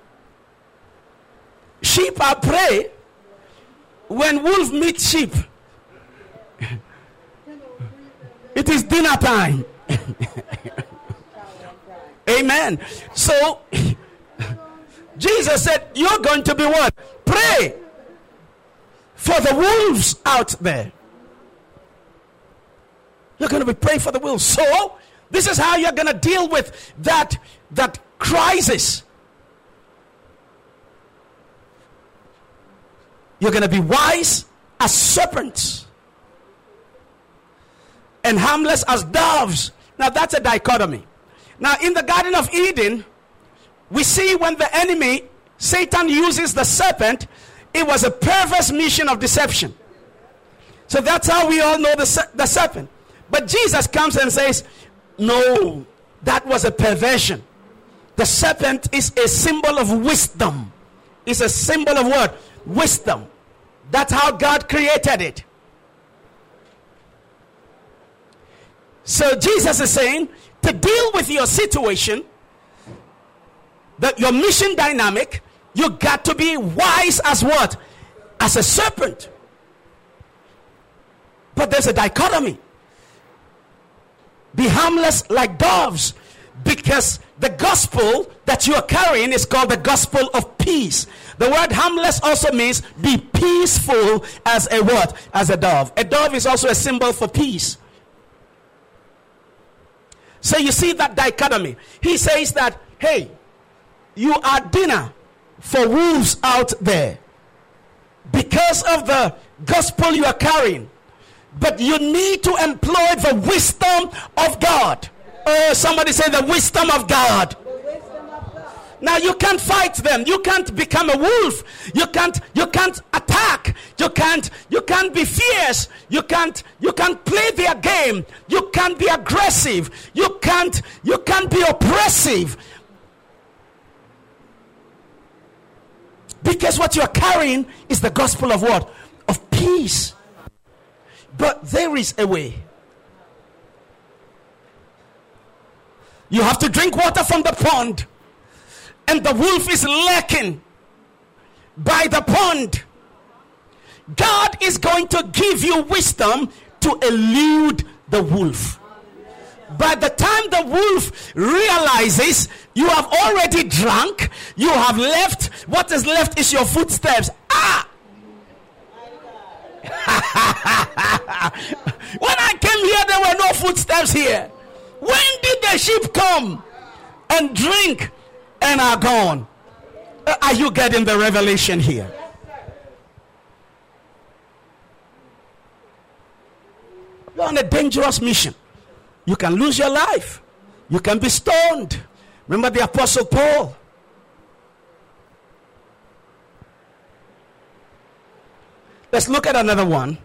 Sheep are prey. When wolf meets sheep, it is dinner time. Amen. So Jesus said, you're going to be what? Pray for the wolves out there. You're going to be praying for the wolves. So this is how you're going to deal with that, that crisis. You're going to be wise as serpents and harmless as doves. Now that's a dichotomy. Now in the Garden of Eden, we see when the enemy, Satan, uses the serpent, it was a perverse mission of deception. So that's how we all know the, the serpent. But Jesus comes and says, no, that was a perversion. The serpent is a symbol of wisdom. It's a symbol of what? Wisdom. That's how God created it. So Jesus is saying, to deal with your situation, that your mission dynamic, you got to be wise as what? As a serpent. But there's a dichotomy. Be harmless like doves, because the gospel that you are carrying is called the gospel of peace. The word harmless also means be peaceful as a what? As a dove. A dove is also a symbol for peace. So you see that dichotomy. He says that, hey, you are dinner for wolves out there because of the gospel you are carrying. But you need to employ the wisdom of God. Oh, somebody say the wisdom of God. Now you can't fight them. You can't become a wolf. You can't you can't attack. You can't you can't be fierce. You can't you can't play their game. You can't be aggressive. You can't you can't be oppressive. Because what you're carrying is the gospel of what? Of peace. But there is a way. You have to drink water from the pond. And the wolf is lurking by the pond. God is going to give you wisdom to elude the wolf. By the time the wolf realizes you have already drunk, you have left, what is left is your footsteps. Ah! When I came here, there were no footsteps here. When did the sheep come and drink and are gone? Uh, are you getting the revelation here? You're on a dangerous mission. You can lose your life. You can be stoned. Remember the Apostle Paul? Let's look at another one.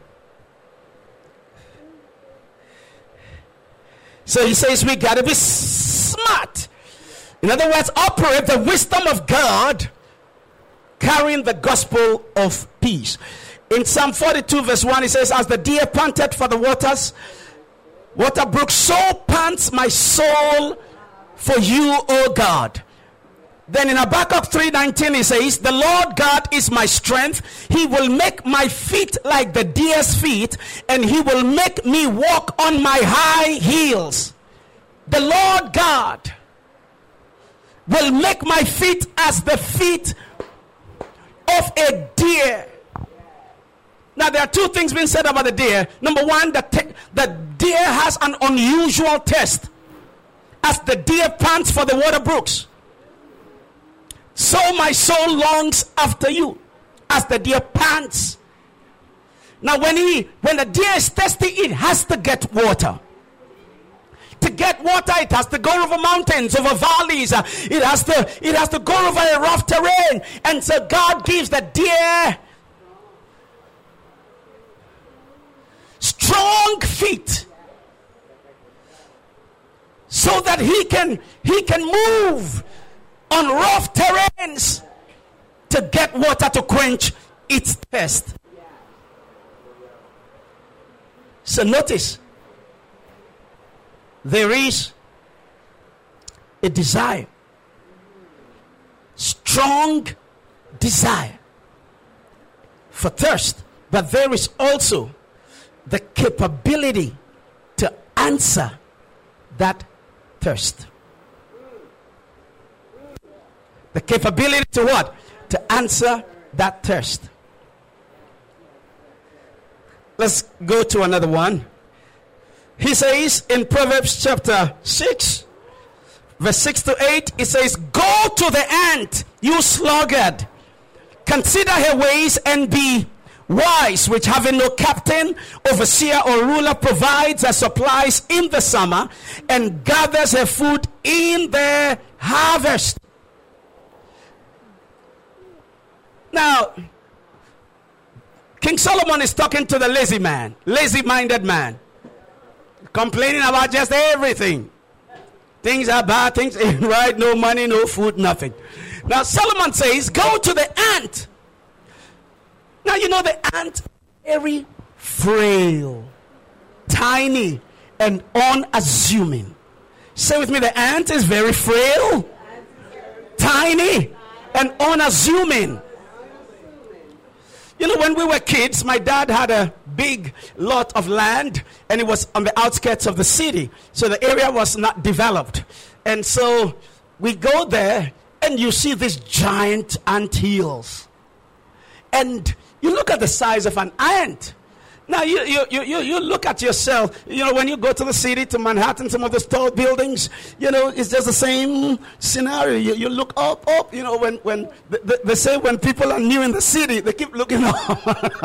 So he says we got to be smart. In other words, operate the wisdom of God, carrying the gospel of peace. In Psalm forty-two verse one, it says, as the deer panted for the waters, water brooks, so pants my soul for you, O God. Then in Habakkuk three nineteen, he says, the Lord God is my strength. He will make my feet like the deer's feet, and he will make me walk on my high heels. The Lord God will make my feet as the feet of a deer. Now there are two things being said about the deer. Number one, the, te- the deer has an unusual taste. As the deer pants for the water brooks, so my soul longs after you, as the deer pants. Now when he when the deer is thirsty, it has to get water. To get water, it has to go over mountains, over valleys. Uh, it has to it has to go over a rough terrain. And so God gives the deer strong feet, so that he can he can move on rough terrains to get water to quench its thirst. So notice, there is a desire, strong desire for thirst, but there is also the capability to answer that thirst. The capability to what? To answer that thirst. Let's go to another one. He says in Proverbs chapter six, verse six to eight, it says, go to the ant, you sluggard. Consider her ways and be wise, which having no captain, overseer, or ruler, provides her supplies in the summer and gathers her food in the harvest. Now, King Solomon is talking to the lazy man, lazy-minded man. Complaining about just everything. Things are bad, things ain't right, no money, no food, nothing. Now Solomon says, go to the ant. Now you know the ant, very frail, tiny, and unassuming. Say with me, the ant is very frail, tiny, and unassuming. You know, when we were kids, my dad had a big lot of land, and it was on the outskirts of the city. So the area was not developed. And so we go there, and you see these giant ant hills. And you look at the size of an ant. Now, you, you, you, you look at yourself, you know, when you go to the city, to Manhattan, some of the tall buildings, you know, it's just the same scenario. You, you look up, up, you know, when, when they, they say when people are new in the city, they keep looking up.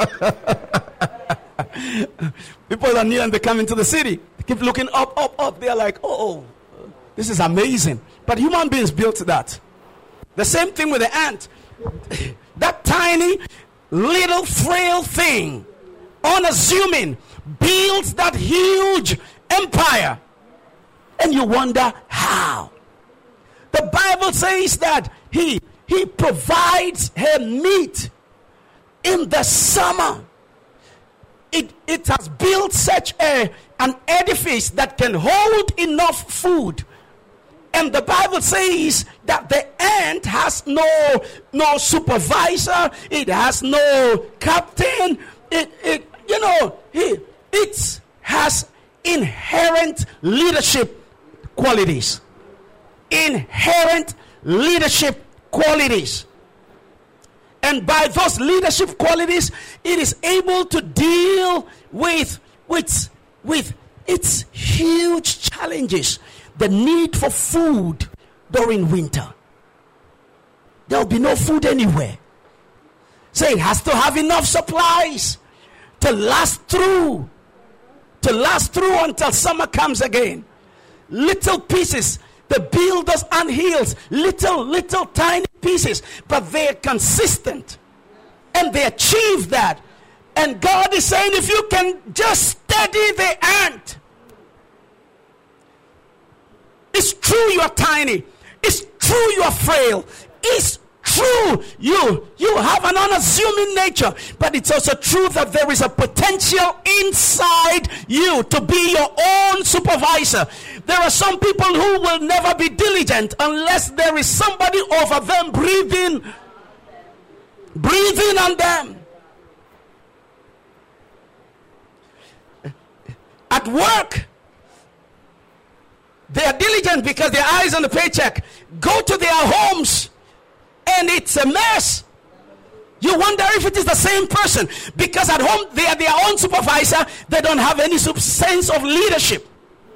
People are new and they come into the city. They keep looking up, up, up. They're like, oh, this is amazing. But human beings built that. The same thing with the ant. That tiny, little, frail thing, unassuming, builds that huge empire. And you wonder how. The Bible says that he, he provides her meat in the summer. It, it has built such a, an edifice that can hold enough food. And the Bible says that the ant has no, no supervisor. It has no captain. It, it you know, it, it has inherent leadership qualities. Inherent leadership qualities. And by those leadership qualities, it is able to deal with, with, with its huge challenges. The need for food during winter. There will be no food anywhere. So it has to have enough supplies to last through. To last through until summer comes again. Little pieces. The builders and hills. Little, little tiny pieces. But they're consistent. And they achieve that. And God is saying, if you can just steady the ant. It's true you are tiny. It's true you are frail. It's true you, you have an unassuming nature. But it's also true that there is a potential inside you to be your own supervisor. There are some people who will never be diligent unless there is somebody over them breathing, breathing on them. At work, they are diligent because their eyes on the paycheck. Go to their homes and it's a mess. You wonder if it is the same person, because at home they are their own supervisor. They don't have any sense of leadership.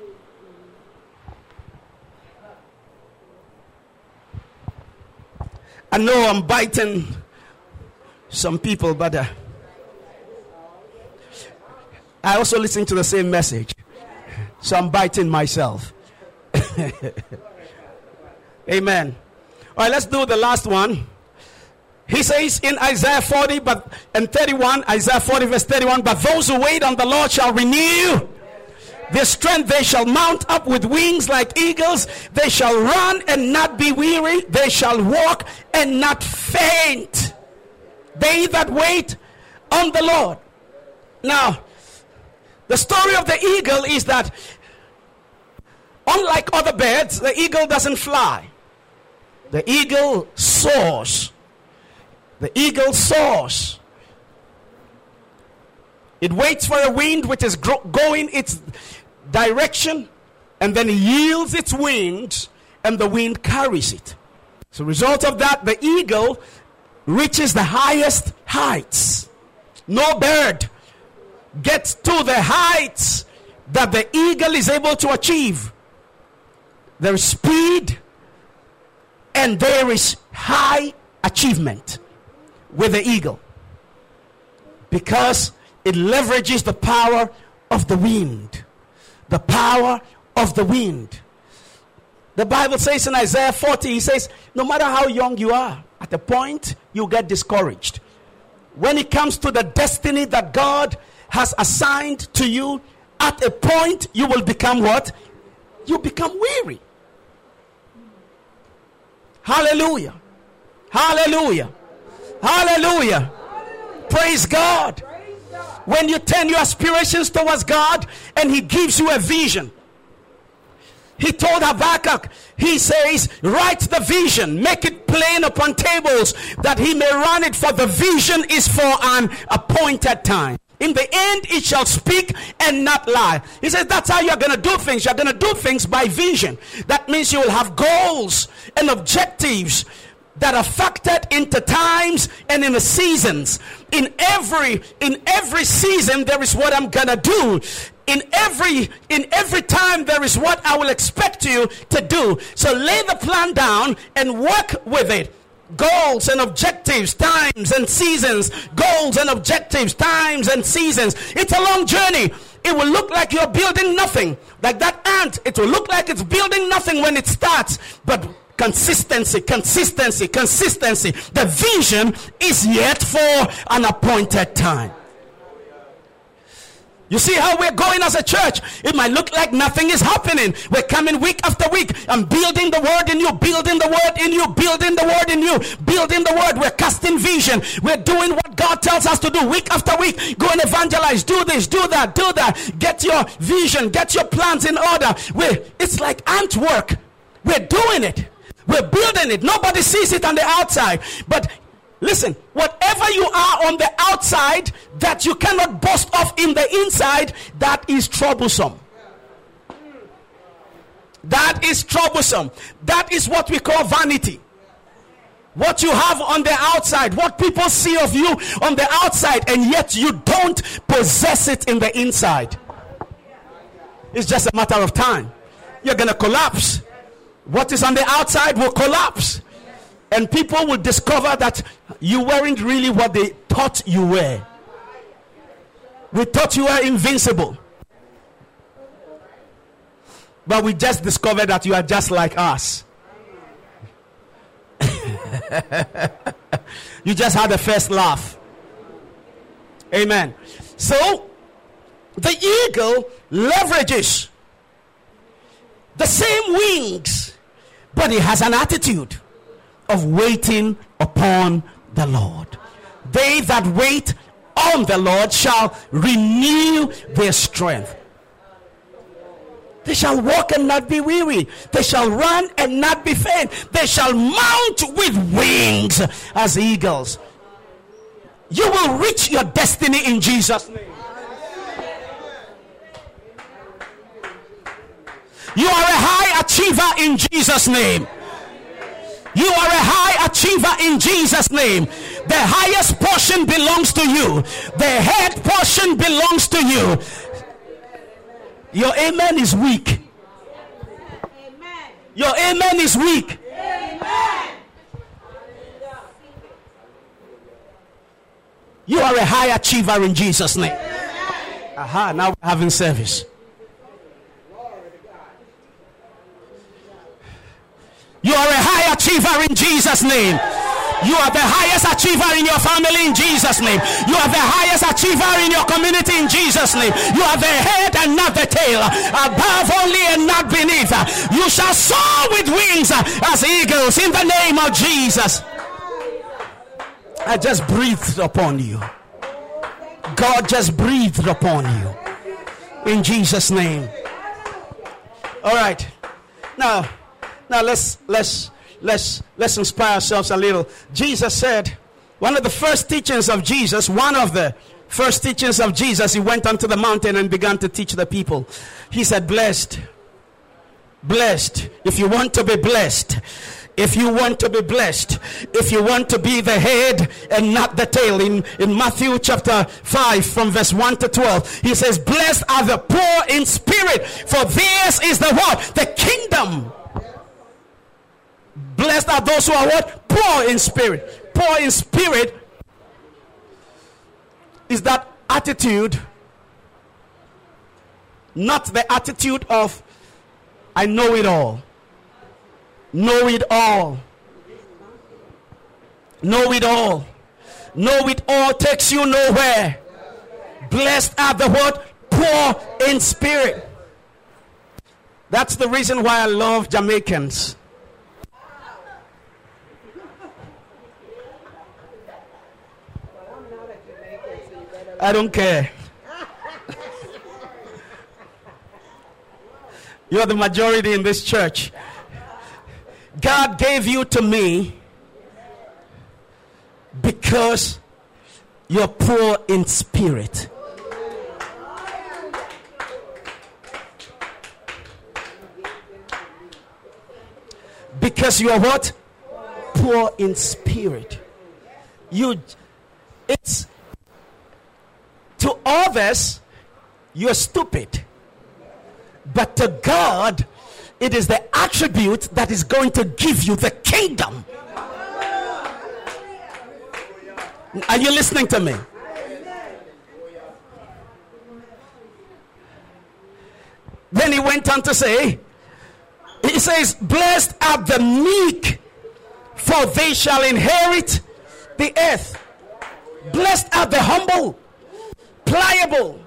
I know I'm biting some people, but uh, I also listen to the same message, so I'm biting myself. Amen. All right, let's do the last one. He says in Isaiah forty but and thirty-one, Isaiah forty verse thirty-one, but those who wait on the Lord shall renew their strength. They shall mount up with wings like eagles. They shall run and not be weary. They shall walk and not faint. They that wait on the Lord. Now, the story of the eagle is that unlike other birds, the eagle doesn't fly. The eagle soars. The eagle soars. It waits for a wind which is gro- going its direction, and then it yields its wings, and the wind carries it. As a result of that, the eagle reaches the highest heights. No bird gets to the heights that the eagle is able to achieve. There is speed and there is high achievement with the eagle, because it leverages the power of the wind. The power of the wind. The Bible says in Isaiah forty, he says, no matter how young you are, at a point you get discouraged. When it comes to the destiny that God has assigned to you at a point you will become what? You become weary. Hallelujah. Hallelujah. Hallelujah. Praise God. When you turn your aspirations towards God and He gives you a vision. He told Habakkuk, he says, write the vision, make it plain upon tables that he may run it, for the vision is for an appointed time. In the end, it shall speak and not lie. He says that's how you're going to do things. You're going to do things by vision. That means you will have goals and objectives that are factored into times and in the seasons. In every in every season, there is what I'm going to do. In every in every time, there is what I will expect you to do. So lay the plan down and work with it. Goals and objectives, times and seasons. Goals and objectives, times and seasons. It's a long journey. It will look like you're building nothing. Like that ant, it will look like it's building nothing when it starts. But consistency, consistency, consistency. The vision is yet for an appointed time. You see how we're going as a church? It might look like nothing is happening. We're coming week after week. I'm building the word in you, building the word in you, building the word in you, building the word. We're casting vision. We're doing what God tells us to do week after week. Go and evangelize. Do this, do that, do that. Get your vision, get your plans in order. We're, it's like ant work. We're doing it. We're building it. Nobody sees it on the outside. But listen, whatever you are on the outside that you cannot boast of in the inside, that is troublesome. That is troublesome. That is what we call vanity. What you have on the outside, what people see of you on the outside, and yet you don't possess it in the inside. It's just a matter of time. You're going to collapse. What is on the outside will collapse. And people will discover that you weren't really what they thought you were. We thought you were invincible. But we just discovered that you are just like us. You just had the first laugh. Amen. So, the eagle leverages the same wings, but it has an attitude of waiting upon the Lord. They that wait on the Lord shall renew their strength. They shall walk and not be weary. They shall run and not be faint. They shall mount with wings as eagles. You will reach your destiny in Jesus' name. You are a high achiever in Jesus' name. You are a high achiever in Jesus' name. The highest portion belongs to you. The head portion belongs to you. Your amen is weak. Your amen is weak. You are a high achiever in Jesus' name. Aha, now we're having service. You are a high achiever in Jesus' name. You are the highest achiever in your family in Jesus' name. You are the highest achiever in your community in Jesus' name. You are the head and not the tail, above only and not beneath. You shall soar with wings as eagles in the name of Jesus. I just breathed upon you. God just breathed upon you in Jesus' name. All right. Now, now let's let's let's let's inspire ourselves a little. Jesus said, one of the first teachings of Jesus, one of the first teachings of Jesus, he went onto the mountain and began to teach the people. He said, blessed, blessed, if you want to be blessed, if you want to be blessed, if you want to be the head and not the tail. In, in Matthew chapter five from verse one to twelve, he says, blessed are the poor in spirit, for theirs is the what? The kingdom. Blessed are those who are what? Poor in spirit. Poor in spirit is that attitude, not the attitude of I know it all. Know it all. Know it all. Know it all takes you nowhere. Blessed are the what? poor in spirit. That's the reason why I love Jamaicans. I don't care. You're the majority in this church. God gave you to me because you're poor in spirit. Because you are what? Poor in spirit. You, it's, to others, you're stupid. But to God, it is the attribute that is going to give you the kingdom. Are you listening to me? Then he went on to say, he says, blessed are the meek, for they shall inherit the earth. Blessed are the humble, pliable.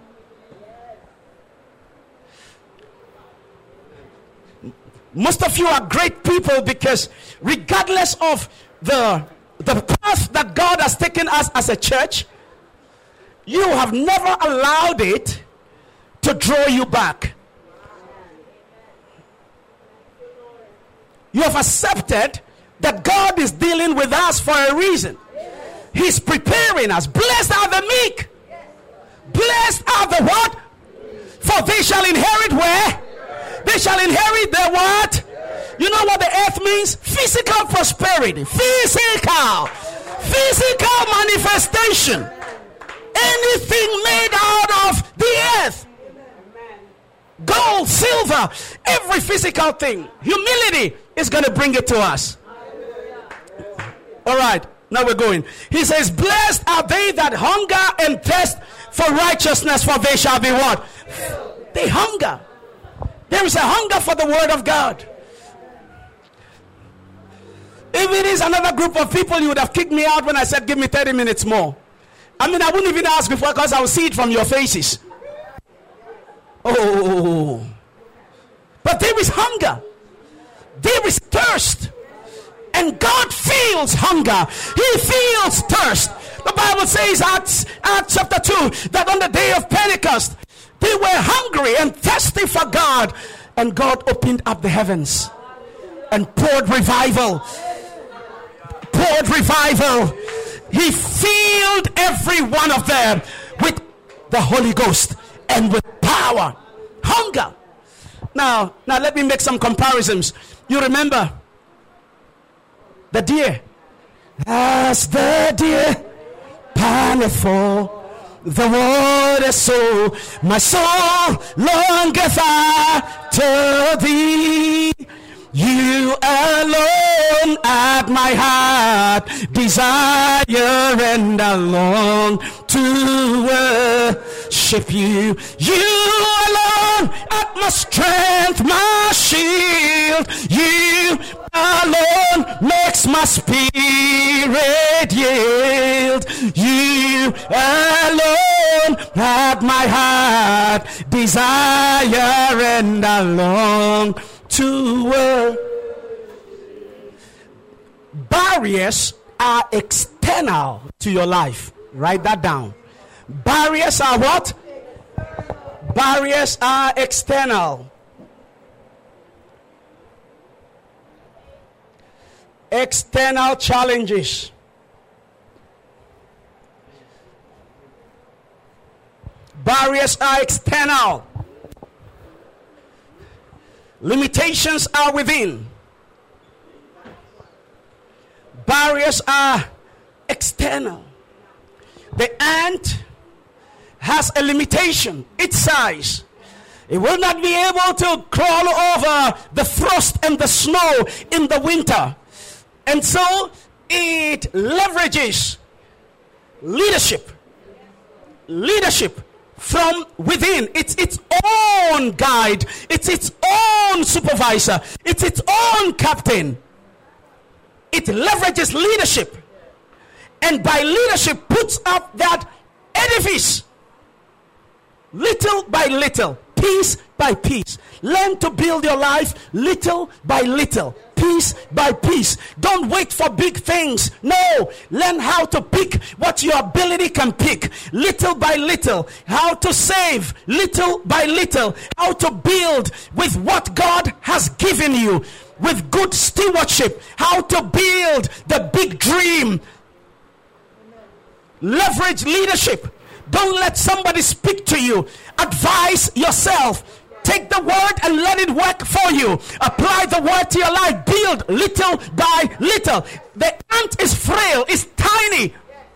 Most of you are great people because regardless of the, the path that God has taken us as a church, you have never allowed it to draw you back. You have accepted that God is dealing with us for a reason. He's preparing us. Blessed are the meek. Blessed are the what? For they shall inherit where? They shall inherit the what? You know what the earth means? Physical prosperity. Physical. Physical manifestation. Anything made out of the earth. Gold, silver, every physical thing. Humility is going to bring it to us. All right, now we're going. He says, blessed are they that hunger and thirst for righteousness, for they shall be what? They hunger. There is a hunger for the word of God. If it is another group of people, you would have kicked me out when I said, give me thirty minutes more. I mean, I wouldn't even ask before because I will see it from your faces. Oh, but there is hunger. There is thirst. And God feels hunger. He feels thirst. The Bible says, Acts, Acts chapter two, that on the day of Pentecost, they were hungry and thirsty for God. And God opened up the heavens and poured revival. Poured revival. He filled every one of them with the Holy Ghost and with power. Hunger. Now, now let me make some comparisons. You remember the deer. As the deer panteth for the water, so my soul longeth after thee. You alone at my heart desire, and I long to worship you. You alone at my strength, my shield. You alone makes my spirit yield. You alone at my heart desire, and I long to work. Barriers are external to your life. Write that down. Barriers are what? Barriers are external. External challenges. Barriers are external. Limitations are within. Barriers are external. The ant has a limitation, its size. It will not be able to crawl over the frost and the snow in the winter. And so it leverages leadership. Leadership from within. It's its own guide. It's its own supervisor. It's its own captain. It leverages leadership. And by leadership puts up that edifice. little by little, piece by piece. Learn to build your life little by little, piece by piece. Don't wait for big things. No, learn how to pick what your ability can pick, little by little. How to save little by little. How to build with what God has given you, with good stewardship. How to build the big dream. Leverage leadership. Don't let somebody speak to you. Advise yourself. Take the word and let it work for you. Apply the word to your life. Build little by little. The ant is frail, is tiny,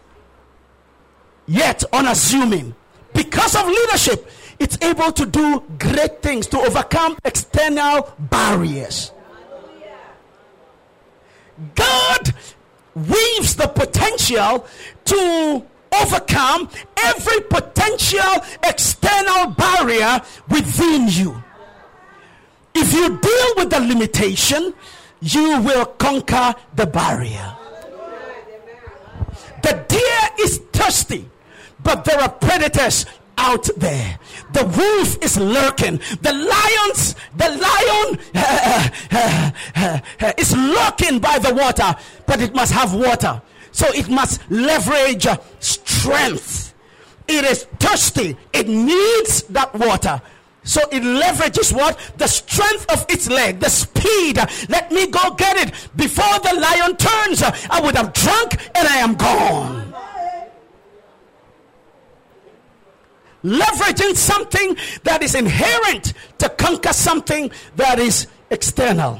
yet unassuming. Because of leadership, it's able to do great things, to overcome external barriers. God weaves the potential to overcome every potential external barrier within you. If you deal with the limitation, you will conquer the barrier. The deer is thirsty, but there are predators out there. The wolf is lurking. The lions, the lion uh, uh, uh, uh, is lurking by the water, but it must have water. So it must leverage strength. It is thirsty. It needs that water. So it leverages what? The strength of its leg, the speed. Let me go get it. Before the lion turns, I would have drunk and I am gone. Leveraging something that is inherent to conquer something that is external.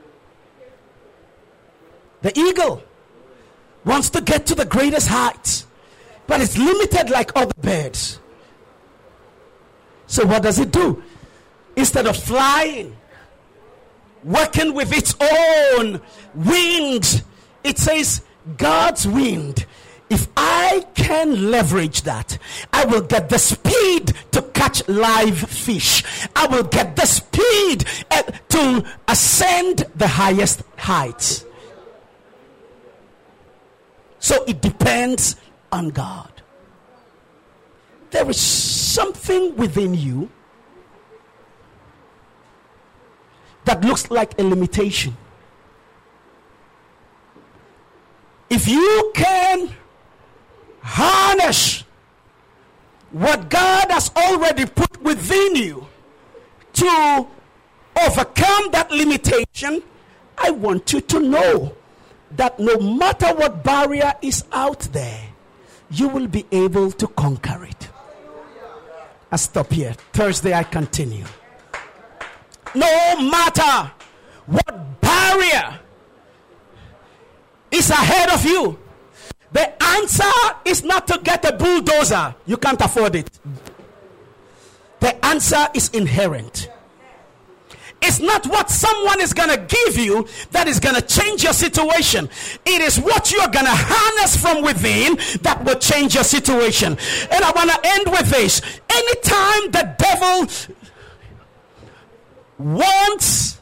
The eagle wants to get to the greatest heights, but it's limited like other birds. So what does it do? Instead of flying, working with its own wings, it says, God's wind. If I can leverage that, I will get the speed to catch live fish. I will get the speed uh, to ascend the highest heights. So it depends on God. There is something within you that looks like a limitation. If you can harness what God has already put within you to overcome that limitation, I want you to know that no matter what barrier is out there, you will be able to conquer it. I stop here. Thursday I continue. No matter what barrier is ahead of you, the answer is not to get a bulldozer. You can't afford it. The answer is inherent. It's not what someone is going to give you that is going to change your situation. It is what you are going to harness from within that will change your situation. And I want to end with this. Anytime the devil wants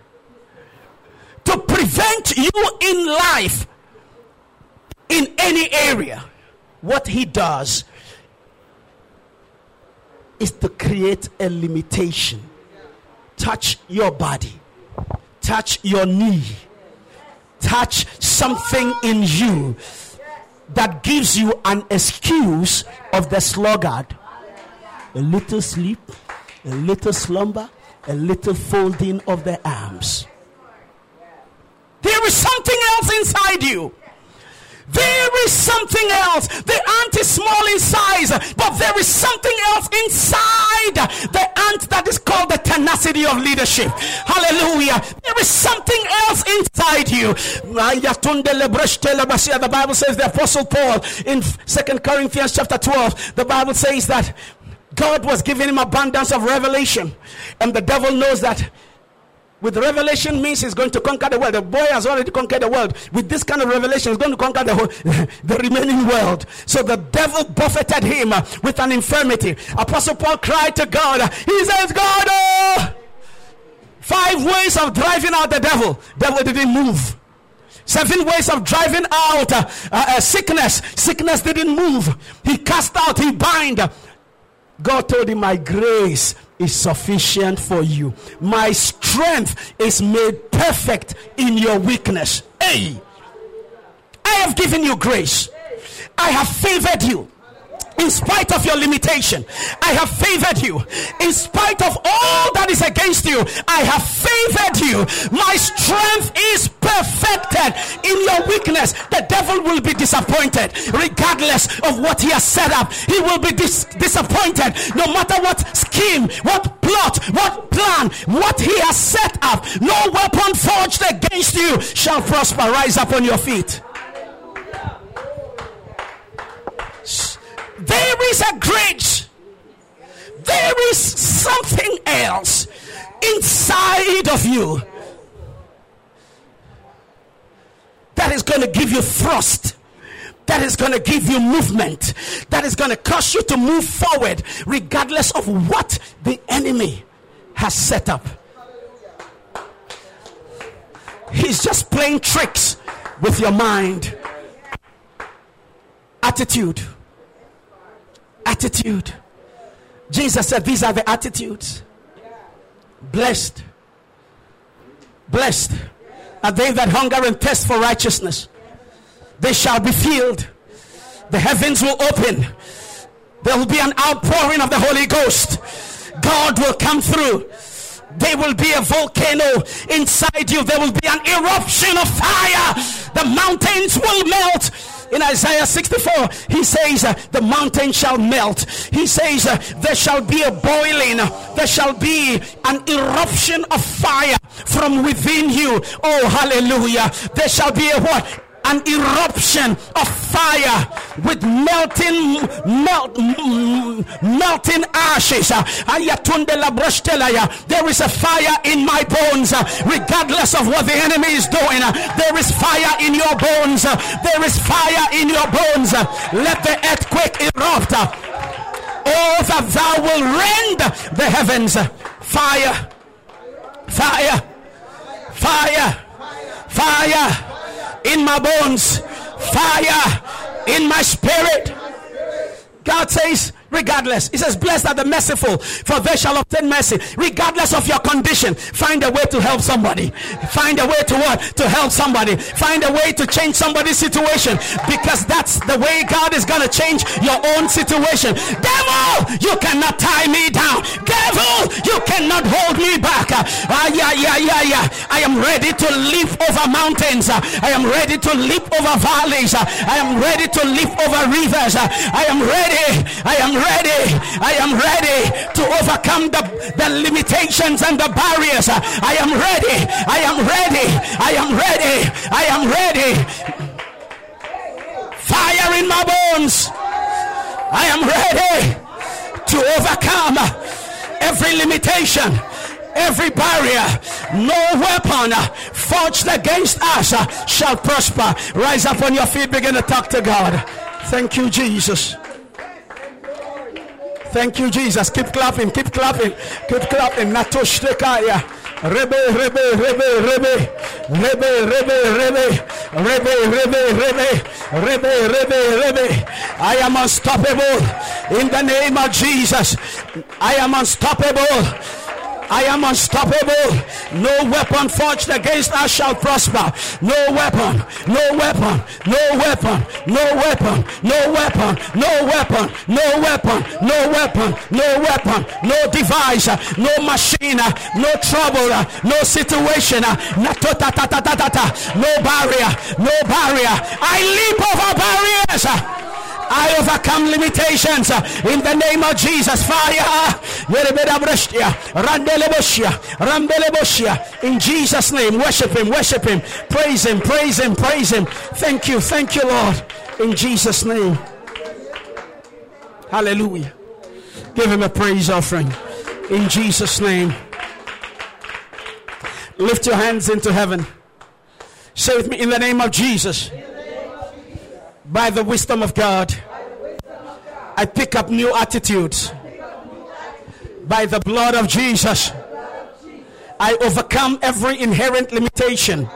to prevent you in life, in any area, what he does is to create a limitation. Touch your body, touch your knee, touch something in you that gives you an excuse of the sluggard. A little sleep, a little slumber, a little folding of the arms. There is something else inside you. There is something else. The ant is small in size, but there is something else inside the ant that is called the tenacity of leadership. Hallelujah. There is something else inside you. The Bible says, the Apostle Paul in Second Corinthians chapter twelve, the Bible says that God was giving him abundance of revelation, and the devil knows that with revelation means he's going to conquer the world. The boy has already conquered the world. With this kind of revelation, he's going to conquer the whole, the remaining world. So the devil buffeted him with an infirmity. Apostle Paul cried to God. He says, God, oh, five ways of driving out the devil. Devil didn't move. Seven ways of driving out uh, uh, sickness. Sickness didn't move. He cast out, he bind. God told him, my grace is sufficient for you. My strength is made perfect in your weakness. Hey, I have given you grace. I have favored you. In spite of your limitation, I have favored you. In spite of all that is against you, I have favored you. My strength is perfected in your weakness. The devil will be disappointed regardless of what he has set up. He will be dis- disappointed no matter what scheme, what plot, what plan, what he has set up. No weapon forged against you shall prosper. Rise up on your feet. There is a grace. There is something else inside of you that is going to give you thrust, that is going to give you movement, that is going to cause you to move forward regardless of what the enemy has set up. He's just playing tricks with your mind. Attitude. Attitude. Jesus said these are the attitudes. Blessed. Blessed are they that hunger and thirst for righteousness. They shall be filled. The heavens will open. There will be an outpouring of the Holy Ghost. God will come through. There will be a volcano inside you. There will be an eruption of fire. The mountains will melt. In Isaiah sixty-four, he says, uh, the mountain shall melt. He says, uh, there shall be a boiling. There shall be an eruption of fire from within you. Oh, hallelujah. There shall be a what? An eruption of fire with melting melt, melting ashes. There is a fire in my bones, regardless of what the enemy is doing. There is fire in your bones. There is fire in your bones. Let the earthquake erupt. Oh, that thou will rend the heavens. Fire, fire, fire, fire. In my bones, fire in my spirit. God says, regardless, he says, blessed are the merciful, for they shall obtain mercy. Regardless of your condition, find a way to help somebody. Find a way to what? To help somebody. Find a way to change somebody's situation, because that's the way God is going to change your own situation. Devil, you cannot tie me down. Devil, you cannot hold me back. Ah, yeah, yeah, yeah, yeah. I am ready to leap over mountains. I am ready to leap over valleys. I am ready to leap over rivers. I am ready. I am ready. I am ready to overcome the, the limitations and the barriers. I am ready. I am ready. I am ready. I am ready. Fire in my bones. I am ready to overcome every limitation, every barrier. No weapon forged against us shall prosper. Rise up on your feet. Begin to talk to God. Thank you, Jesus. Thank you, Jesus. Keep clapping, keep clapping, keep clapping. Natosh tekaya. Rebe, rebe, rebe, rebe, rebe, rebe, rebe, rebe, rebe, rebe, rebe, rebe, rebe. I am unstoppable in the name of Jesus. I am unstoppable. I am unstoppable. No weapon forged against us shall prosper. No weapon, no weapon, no weapon, no weapon, no weapon, no weapon, no weapon, no weapon, no weapon, no device, no machine, no trouble, no situation, no barrier, no barrier. I leap over barriers. I overcome limitations in the name of Jesus. Fire. In Jesus' name, worship him, worship him, praise him, praise him, praise him. Thank you, thank you, Lord. In Jesus' name. Hallelujah. Give him a praise offering. In Jesus' name. Lift your hands into heaven. Say with me, in the name of Jesus. By the wisdom of God, I pick up new attitudes. By the blood of Jesus, I overcome every inherent limitation.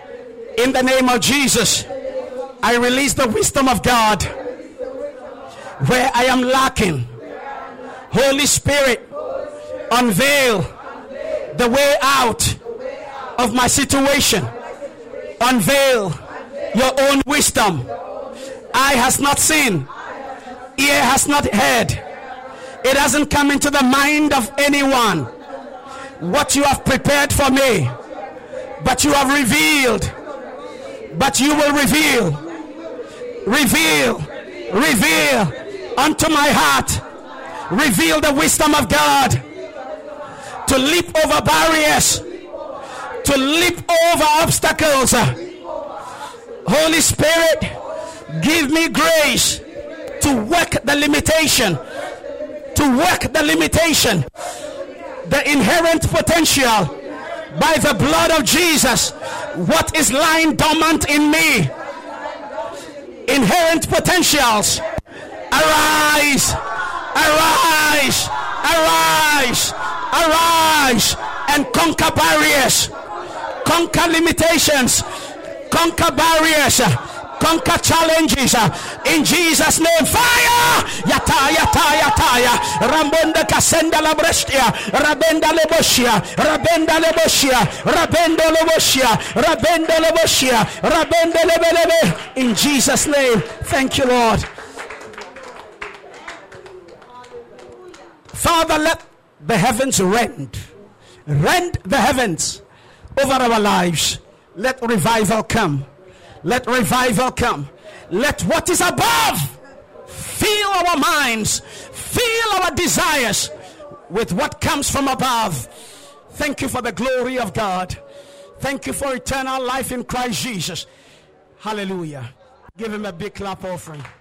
In the name of Jesus, I release the wisdom of God where I am lacking. Holy Spirit, unveil the way out of my situation. Unveil your own wisdom. Eye has not seen, ear has not heard, it hasn't come into the mind of anyone what you have prepared for me, but you have revealed, but you will reveal, reveal, reveal unto my heart. Reveal the wisdom of God to leap over barriers, to leap over obstacles. Holy Spirit, give me grace to work the limitation, to work the limitation, the inherent potential by the blood of Jesus. What is lying dormant in me? Inherent potentials, arise, arise, arise, arise, and conquer barriers, conquer limitations, conquer barriers, conquer challenges in Jesus' name. Fire! Yata yata yata Rambonda kasenda la brestia, Rabenda leboshia, Rabenda leboshia, Rabenda leboshia, Rabenda leboshia, Rabenda lebelebe. In Jesus' name, thank you, Lord. Father, let the heavens rend. Rend the heavens over our lives. Let revival come. Let revival come. Let what is above fill our minds, fill our desires with what comes from above. Thank you for the glory of God. Thank you for eternal life in Christ Jesus. Hallelujah. Give him a big clap offering.